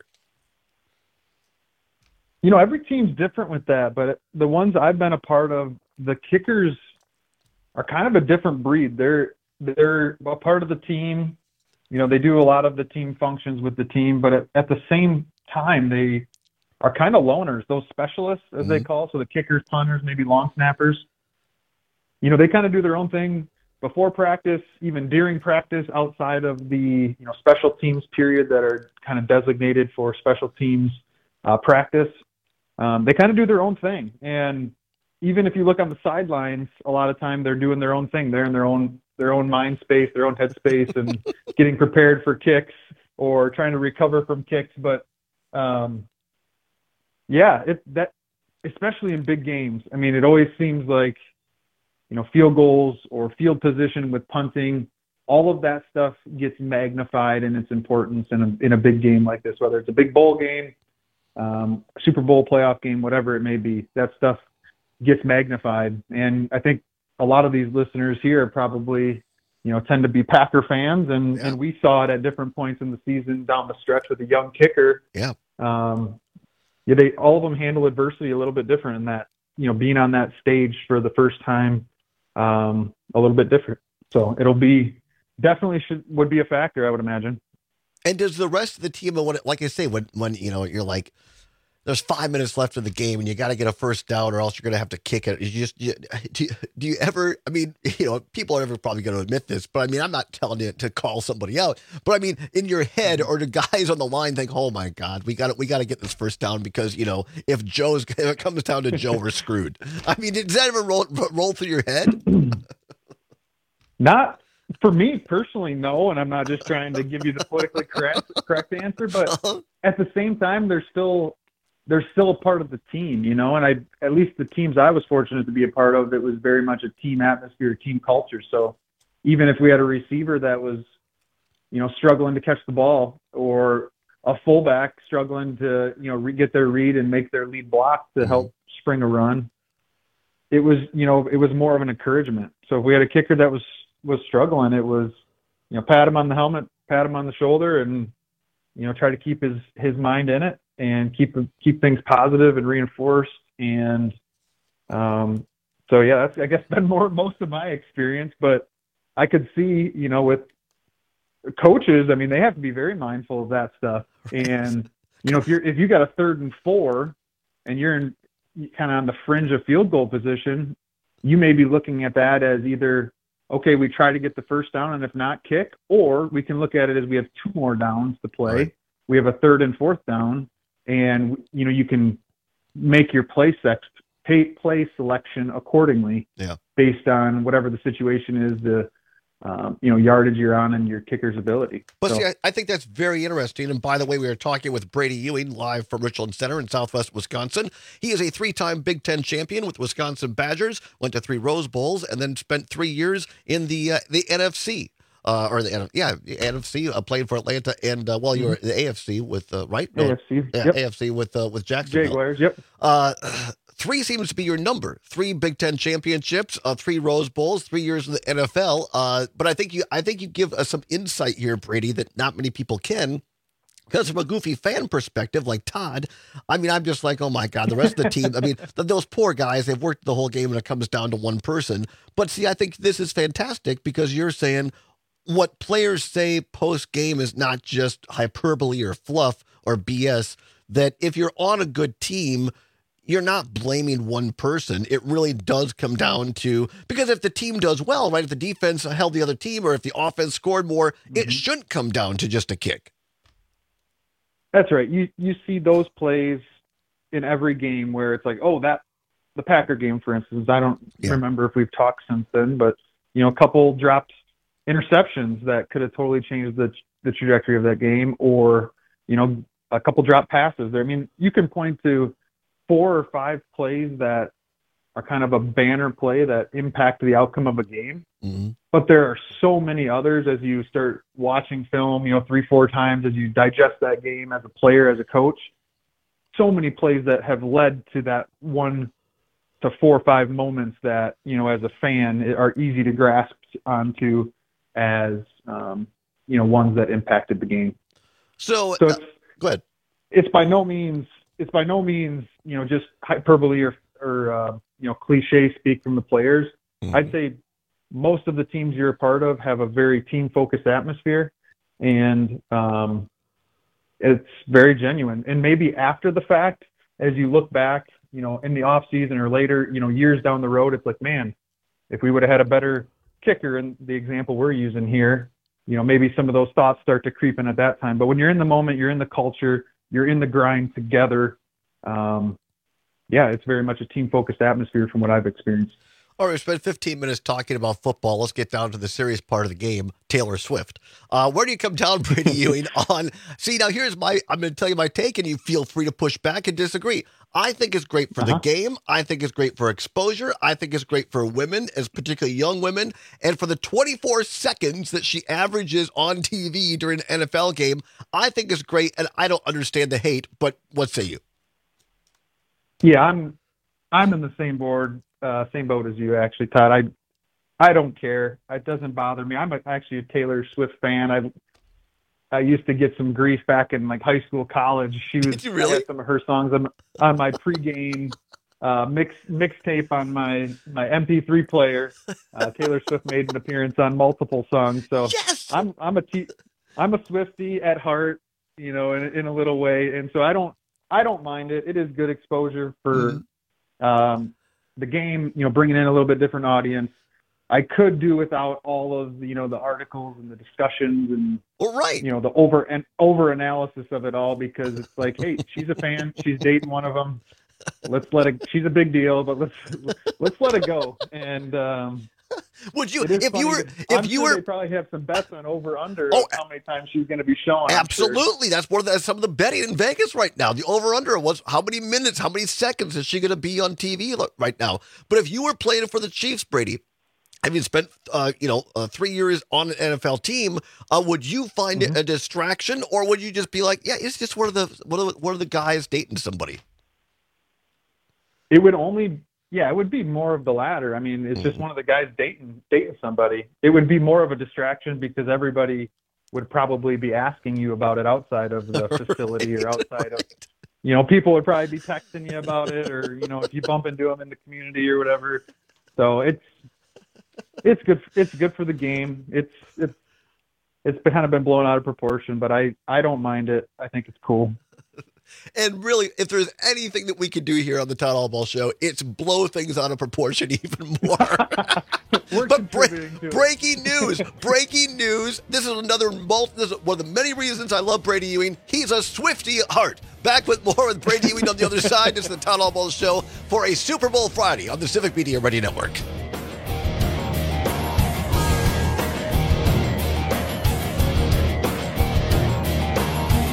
You know, every team's different with that, but the ones I've been a part of, the kickers are kind of a different breed. They're they're a part of the team. You know, they do a lot of the team functions with the team, but at, at the same time, they are kind of loners, those specialists, as mm-hmm. they call. So the kickers, punters, maybe long snappers, you know, they kind of do their own thing before practice, even during practice, outside of the, you know, special teams period that are kind of designated for special teams uh, practice. Um, they kind of do their own thing. And even if you look on the sidelines, a lot of time they're doing their own thing. They're in their own their own mind space, their own head space, and getting prepared for kicks or trying to recover from kicks. But um, yeah, it that especially in big games. I mean, it always seems like, you know, field goals or field position with punting, all of that stuff gets magnified in its importance in a in a big game like this, whether it's a big bowl game, um, Super Bowl playoff game, whatever it may be. That stuff gets magnified, and I think a lot of these listeners here probably, you know, tend to be Packer fans, and, yeah. and we saw it at different points in the season down the stretch with a young kicker. Yeah. Um, yeah, they all of them handle adversity a little bit different in that, you know, being on that stage for the first time, um, a little bit different. So it'll be definitely should would be a factor, I would imagine. And does the rest of the team, when, like I say, when when you know you're like, there's five minutes left of the game and you got to get a first down or else you're going to have to kick it. You just, you, do, you, do you ever, I mean, you know, people are never probably going to admit this, but I mean, I'm not telling you to call somebody out, but I mean, in your head, or the guys on the line think, oh my God, we got to, we got to get this first down because, you know, if Joe's, if it comes down to Joe, we're screwed. I mean, does that ever roll, roll through your head? Not for me personally, no. And I'm not just trying to give you the politically correct, correct answer, but at the same time, there's still, they're still a part of the team, you know, and I, at least the teams I was fortunate to be a part of, it was very much a team atmosphere, team culture. So even if we had a receiver that was, you know, struggling to catch the ball, or a fullback struggling to, you know, re- get their read and make their lead block to help spring a run, it was, you know, it was more of an encouragement. So if we had a kicker that was, was struggling, it was, you know, pat him on the helmet, pat him on the shoulder, and, you know, try to keep his, his mind in it and keep keep things positive and reinforced. And um, so, yeah, that's, I guess, been more most of my experience. But I could see, you know, with coaches, I mean, they have to be very mindful of that stuff. And, you know, if you're if you got a third and four and you're in kind of on the fringe of field goal position, you may be looking at that as either, okay, we try to get the first down and if not, kick, or we can look at it as we have two more downs to play. Right. We have a third and fourth down. And, you know, you can make your play, sex, pay, play selection accordingly, yeah, based on whatever the situation is, the, um, you know, yardage you're on and your kicker's ability. But so, see, I, I think that's very interesting. And by the way, we are talking with Brady Ewing live from Richland Center in Southwest Wisconsin. He is a three-time Big Ten champion with Wisconsin Badgers, went to three Rose Bowls, and then spent three years in the uh, the N F C. uh, or the yeah N F C uh, playing for Atlanta, and uh, well, you were the A F C with uh, right A F C, yeah, yep. A F C with uh, with Jacksonville. Jaguars, yep. Uh, three seems to be your number. Three Big Ten championships, uh, three Rose Bowls, three years in the N F L. Uh, but I think you I think you give us some insight here, Brady, that not many people can. Because from a goofy fan perspective, like Todd, I mean, I'm just like, oh my God, the rest of the team. I mean, th- those poor guys, they've worked the whole game and it comes down to one person. But see, I think this is fantastic because you're saying what players say post game is not just hyperbole or fluff or B S, that if you're on a good team, you're not blaming one person. It really does come down to, because if the team does well, right, if the defense held the other team or if the offense scored more, mm-hmm. it shouldn't come down to just a kick. That's right. You you see those plays in every game where it's like, oh, that the Packer game, for instance. I don't yeah. remember if we've talked since then, but you know, a couple dropped interceptions that could have totally changed the the trajectory of that game, or you know, a couple dropped passes there. I mean, you can point to four or five plays that are kind of a banner play that impact the outcome of a game. Mm-hmm. But there are so many others as you start watching film, you know, three, four times as you digest that game as a player, as a coach. So many plays that have led to that one to four or five moments that, you know, as a fan are easy to grasp onto as, um, you know, ones that impacted the game. So, so uh, it's, go ahead. It's by no means, it's by no means, you know, just hyperbole or, or uh, you know, cliche speak from the players. Mm-hmm. I'd say most of the teams you're a part of have a very team-focused atmosphere, and um, it's very genuine. And maybe after the fact, as you look back, you know, in the off season or later, you know, years down the road, it's like, man, if we would have had a better kicker in the example we're using here, you know, maybe some of those thoughts start to creep in at that time. But when you're in the moment, you're in the culture, you're in the grind together. Um, yeah, it's very much a team-focused atmosphere from what I've experienced. All right, we spent fifteen minutes talking about football. Let's get down to the serious part of the game, Taylor Swift. Uh, where do you come down, Brady Ewing, on... See, now here's my... I'm going to tell you my take, and you feel free to push back and disagree. I think it's great for uh-huh. the game. I think it's great for exposure. I think it's great for women, as particularly young women. And for the twenty-four seconds that she averages on T V during an N F L game, I think it's great, and I don't understand the hate, but what say you? Yeah, I'm I'm in the same board. Uh, same boat as you, actually, Todd. I I don't care. It doesn't bother me. I'm a, actually a Taylor Swift fan. I I used to get some grief back in like high school, college. She was Did you really? I had some of her songs on, on my pregame uh, mix mixtape on my my M P three player. Uh, Taylor Swift made an appearance on multiple songs. So yes! I'm I'm a T, I'm a Swiftie at heart, you know, in in a little way. And so I don't I don't mind it. It is good exposure for. Mm-hmm. Um, the game, you know, bringing in a little bit different audience. I could do without all of the, you know, the articles and the discussions and, well, right. you know, the over and over analysis of it all, because it's like, hey, she's a fan, she's dating one of them. Let's let it, she's a big deal, but let's, let's let it go. And, um, would you, if you were, to, if I'm you sure were, they probably have some bets on over under oh, how many times she's going to be shown. Absolutely. Sure. That's one of the, some of the betting in Vegas right now. The over under was how many minutes, how many seconds is she going to be on T V right now? But if you were playing for the Chiefs, Brady, having spent, uh, you know, uh, three years on an N F L team, uh, would you find mm-hmm. it a distraction, or would you just be like, yeah, it's just one of the, one of the, one of the guys dating somebody? It would only, yeah, it would be more of the latter. I mean, it's mm-hmm. just one of the guys dating dating somebody. It would be more of a distraction because everybody would probably be asking you about it outside of the facility right, or outside right. of, you know, people would probably be texting you about it, or, you know, if you bump into them in the community or whatever. So it's, it's good. It's good for the game. It's, it's, it's kind of been blown out of proportion, but I, I don't mind it. I think it's cool. And really, if there's anything that we could do here on the Todd Allball Show, it's blow things out of proportion even more. But bre- breaking news, breaking news. This is another multi, this is one of the many reasons I love Brady Ewing. He's a Swiftie at heart. Back with more with Brady Ewing on the other side. This is the Todd Allball Show for a Super Bowl Friday on the Civic Media Radio Network.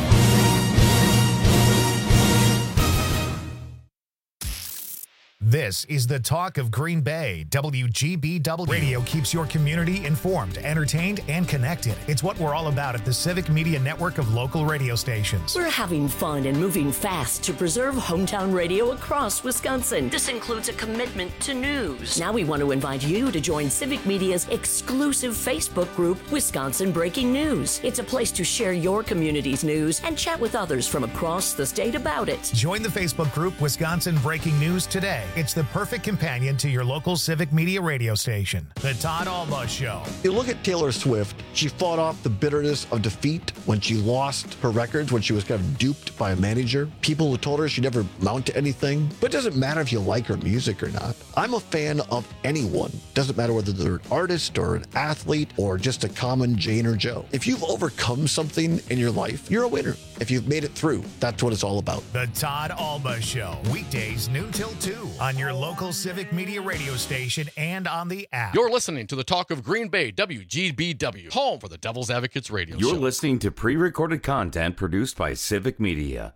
This This is the Talk of Green Bay. W G B W Radio keeps your community informed, entertained, and connected. It's what we're all about at the Civic Media Network of local radio stations. We're having fun and moving fast to preserve hometown radio across Wisconsin. This includes a commitment to news. Now we want to invite you to join Civic Media's exclusive Facebook group, Wisconsin Breaking News. It's a place to share your community's news and chat with others from across the state about it. Join the Facebook group Wisconsin Breaking News today. It's the perfect companion to your local Civic Media radio station. The Todd Alba Show. You look at Taylor Swift, she fought off the bitterness of defeat when she lost her records, when she was kind of duped by a manager. People who told her she'd never mount to anything. But it doesn't matter if you like her music or not. I'm a fan of anyone. Doesn't matter whether they're an artist or an athlete or just a common Jane or Joe. If you've overcome something in your life, you're a winner. If you've made it through, that's what it's all about. The Todd Alba Show. Weekdays noon till two on your local Civic Media radio station and on the app. You're listening to the Talk of Green Bay, W G B W, home for the Devil's Advocates radio You're show. You're listening to pre-recorded content produced by Civic Media.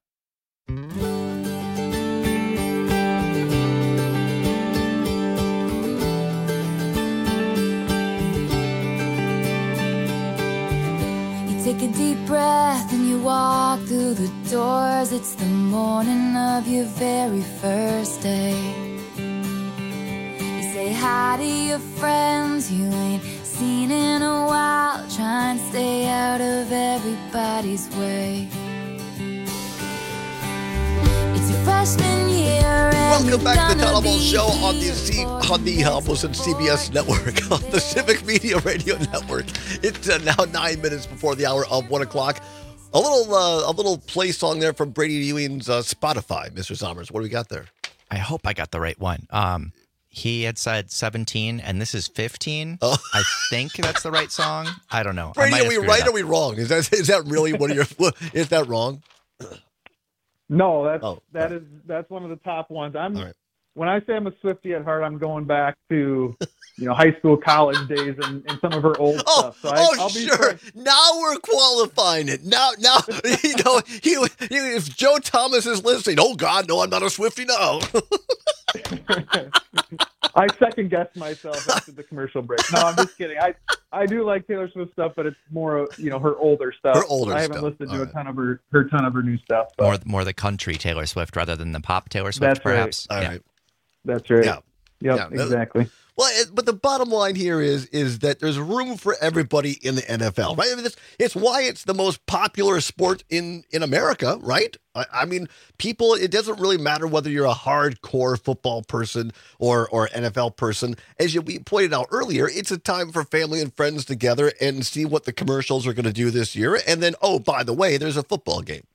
Take a deep breath and you walk through the doors. It's the morning of your very first day. You say hi to your friends you ain't seen in a while. Try and stay out of everybody's way. It's your freshman year. Welcome back to the Todd Alba Show on the C- on the uh, almost at C B S network, on the Civic Media Radio Network. It's uh, now nine minutes before the hour of one o'clock. A little uh, a little play song there from Brady Ewing's uh, Spotify. Mister Sommers, what do we got there? I hope I got the right one. Um, he had said seventeen, and this is fifteen. Oh. I think that's the right song. I don't know. Brady, are we right or are we wrong? Is that is that really one of your? Is that wrong? No, that's oh, that right. is that's one of the top ones. I'm right. When I say I'm a Swiftie at heart, I'm going back to you know high school, college days, and, and some of her old oh, stuff. So I, oh, I'll be sure. frank. Now we're qualifying it. Now, now you know, he, he, if Joe Thomas is listening, oh God, no, I'm not a Swiftie. No. I second guessed myself after the commercial break. No, I'm just kidding. I I do like Taylor Swift stuff, but it's more you know her older stuff. Her older I haven't stuff. listened All to right. a ton of her her ton of her new stuff. But. More, more the country Taylor Swift rather than the pop Taylor Swift, That's perhaps. All yeah. right. That's right. Yeah. Yep, Yeah. exactly. Well, it, but the bottom line here is is that there's room for everybody in the N F L, right? I mean, this, it's why it's the most popular sport in, in America, right? I, I mean, people, it doesn't really matter whether you're a hardcore football person or or N F L person. As you, we pointed out earlier, it's a time for family and friends together and see what the commercials are going to do this year. And then, oh, by the way, there's a football game.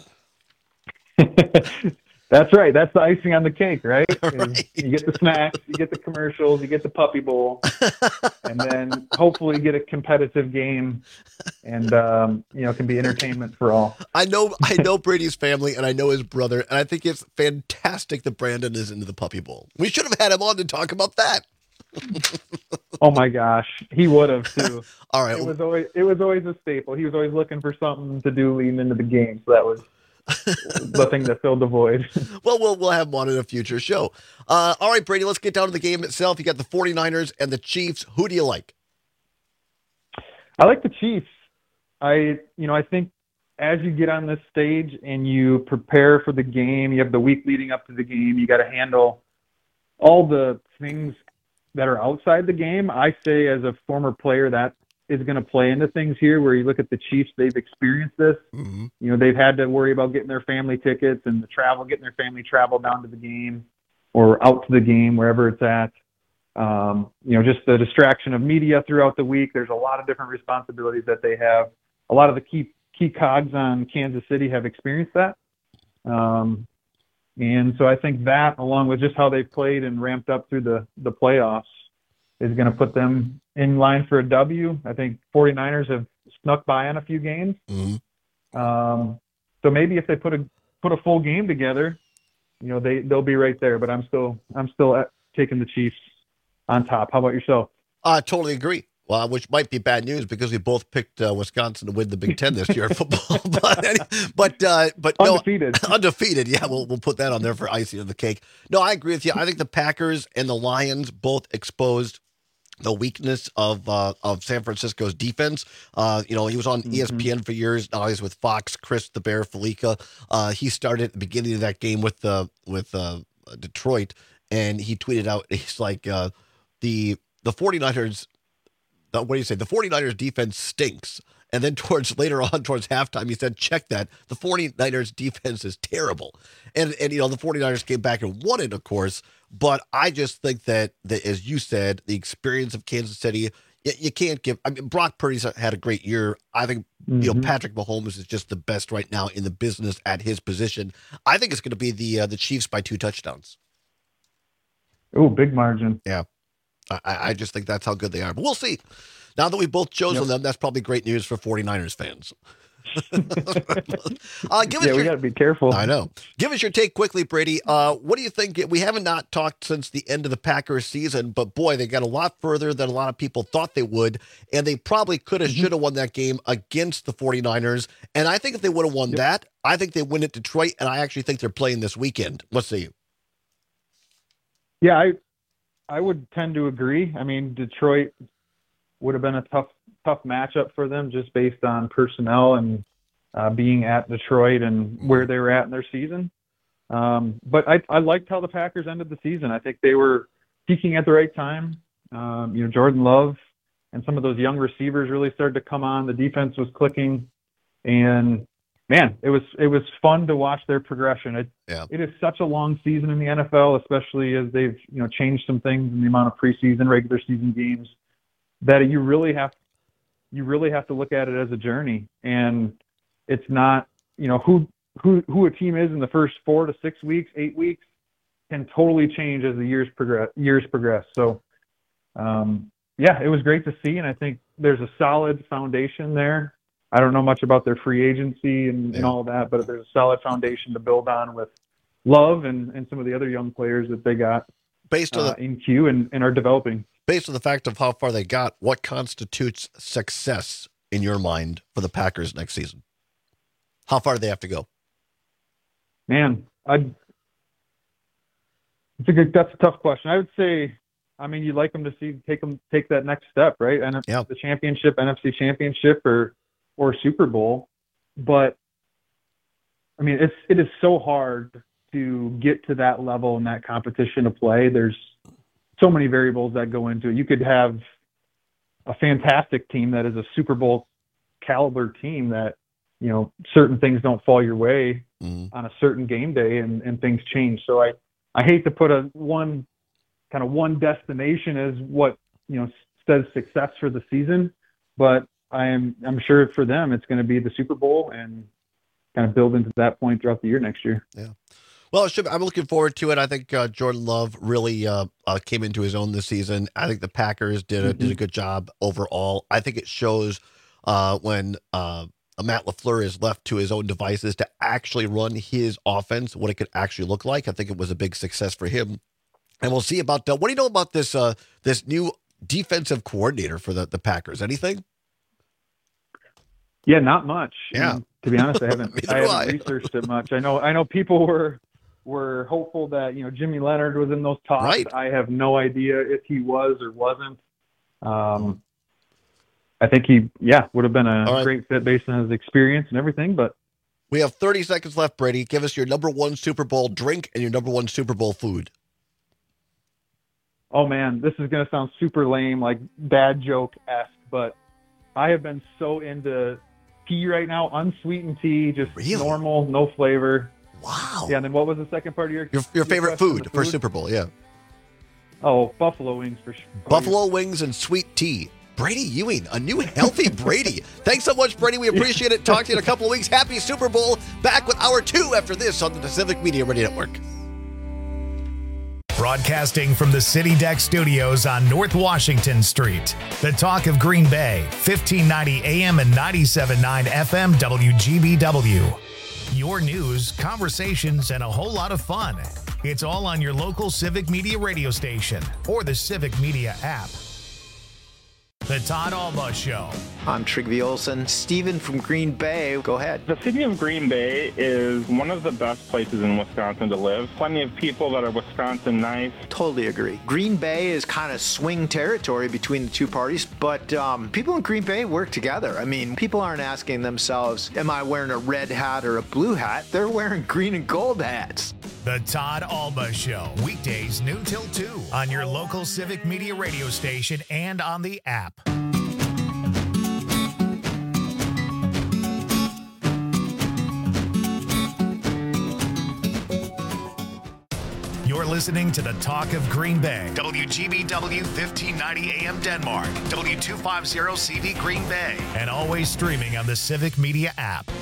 That's right. That's the icing on the cake, right? Right. You get the snacks, you get the commercials, you get the puppy bowl, and then hopefully get a competitive game, and um, you know, can be entertainment for all. I know, I know Brady's family, and I know his brother, and I think it's fantastic that Brandon is into the puppy bowl. We should have had him on to talk about that. Oh my gosh, he would have too. All right, it was always it was always a staple. He was always looking for something to do leading into the game, so that was the thing that filled the void. Well, we'll we'll have him on in a future show. Uh, all right, Brady, let's get down to the game itself. You got the 49ers and the Chiefs. Who do you like? I like the Chiefs. I, you know, I think as you get on this stage and you prepare for the game, you have the week leading up to the game, you got to handle all the things that are outside the game. I say as a former player that is going to play into things here where you look at the Chiefs, they've experienced this. Mm-hmm. You know, they've had to worry about getting their family tickets and the travel, getting their family travel down to the game or out to the game, wherever it's at. Um, you know, just the distraction of media throughout the week. There's a lot of different responsibilities that they have. A lot of the key key cogs on Kansas City have experienced that. Um, and so I think that, along with just how they've played and ramped up through the, the playoffs, is going to put them in line for a W. I think 49ers have snuck by on a few games. Mm-hmm. Um, so maybe if they put a put a full game together, you know, they they'll be right there. But I'm still I'm still at, taking the Chiefs on top. How about yourself? I uh, totally agree. Well, which might be bad news because we both picked uh, Wisconsin to win the Big Ten this year in football. but but uh, but no, undefeated. undefeated. Yeah, we'll we'll put that on there for icing on the cake. No, I agree with you. I think the Packers and the Lions both exposed the weakness of uh, of San Francisco's defense. Uh, you know, he was on mm-hmm. E S P N for years. Now he's with Fox. Chris the Bear Felica. Uh, he started at the beginning of that game with uh, with uh, Detroit, and he tweeted out, he's like, uh, the the 49ers. The, what do you say? The 49ers defense stinks. And then towards later on, towards halftime, he said, check that. The 49ers defense is terrible. And, and you know, the 49ers came back and won it, of course. But I just think that, that as you said, the experience of Kansas City, you, you can't give. I mean, Brock Purdy's had a great year. I think, mm-hmm. you know, Patrick Mahomes is just the best right now in the business at his position. I think it's going to be the uh, the Chiefs by two touchdowns. Oh, big margin. Yeah. I, I just think that's how good they are. But we'll see. Now that we've both chosen yep. them, that's probably great news for 49ers fans. uh, give us yeah, we your, got to be careful. I know. Give us your take quickly, Brady. Uh, what do you think? We haven't not talked since the end of the Packers season, but boy, they got a lot further than a lot of people thought they would, and they probably could have, mm-hmm. should have won that game against the 49ers. And I think if they would have won yep. that, I think they win at Detroit, and I actually think they're playing this weekend. Let's see. Yeah, I I would tend to agree. I mean, Detroit would have been a tough, tough matchup for them just based on personnel and uh, being at Detroit and where they were at in their season. Um, but I, I liked how the Packers ended the season. I think they were peaking at the right time. Um, you know, Jordan Love and some of those young receivers really started to come on. The defense was clicking, and man, it was it was fun to watch their progression. It yeah. it is such a long season in the N F L, especially as they've you know changed some things in the amount of preseason, regular season games, that you really have you really have to look at it as a journey. And it's not you know who who who a team is in the first four to six weeks, eight weeks can totally change as the years progress. Years progress. So um, yeah, it was great to see, and I think there's a solid foundation there. I don't know much about their free agency and, yeah. and all of that, but there's a solid foundation to build on with Love and, and some of the other young players that they got based on uh, the, in queue and, and are developing. Based on the fact of how far they got, what constitutes success in your mind for the Packers next season? How far do they have to go? Man, I'd, it's a good, that's a tough question. I would say, I mean, you'd like them to see take them take that next step, right? And yeah. the championship, N F C championship, or or Super Bowl. But I mean, it's it is so hard to get to that level in that competition of play. There's so many variables that go into it. You could have a fantastic team that is a Super Bowl caliber team that, you know, certain things don't fall your way mm-hmm. on a certain game day and, and things change. So I, I hate to put a one kind of one destination as what, you know, says success for the season, but I'm, I'm sure for them, it's going to be the Super Bowl and kind of build into that point throughout the year next year. Yeah. Well, it should, I'm looking forward to it. I think uh, Jordan Love really uh, uh, came into his own this season. I think the Packers did a, mm-hmm. did a good job overall. I think it shows uh, when uh, Matt LaFleur is left to his own devices to actually run his offense, what it could actually look like. I think it was a big success for him. And we'll see about uh, what do you know about this uh, this new defensive coordinator for the, the Packers? Anything? Yeah, not much. Yeah. And to be honest, I haven't I haven't I. researched it much. I know I know people were were hopeful that, you know, Jimmy Leonard was in those talks. Right. I have no idea if he was or wasn't. Um, I think he, yeah, would have been a right. great fit based on his experience and everything. But we have thirty seconds left, Brady. Give us your number one Super Bowl drink and your number one Super Bowl food. Oh, man, this is going to sound super lame, like bad joke-esque, but I have been so into tea right now, unsweetened tea, just really? normal, no flavor. Wow. Yeah, and then what was the second part of your Your, your, your favorite food, food for Super Bowl, yeah. Oh, buffalo wings for sure. Buffalo wings and sweet tea. Brady Ewing, a new healthy Brady. Thanks so much, Brady. We appreciate it. Talk to you in a couple of weeks. Happy Super Bowl. Back with hour two after this on the Civic Media Radio Network. Broadcasting from the City Deck Studios on North Washington Street. The talk of Green Bay, fifteen ninety A M and ninety-seven point nine F M W G B W. Your news, conversations, and a whole lot of fun. It's all on your local Civic Media radio station or the Civic Media app. The Todd Alba Show. I'm Trygve Olsen. Steven from Green Bay, go ahead. The city of Green Bay is one of the best places in Wisconsin to live. Plenty of people that are Wisconsin nice. Totally agree. Green Bay is kind of swing territory between the two parties, but um, people in Green Bay work together. I mean, people aren't asking themselves, am I wearing a red hat or a blue hat? They're wearing green and gold hats. The Todd Alba Show, weekdays noon till two on your local Civic Media radio station and on the app. You're listening to the Talk of Green Bay. W G B W fifteen ninety A M Denmark. W two fifty C V Green Bay. And always streaming on the Civic Media app.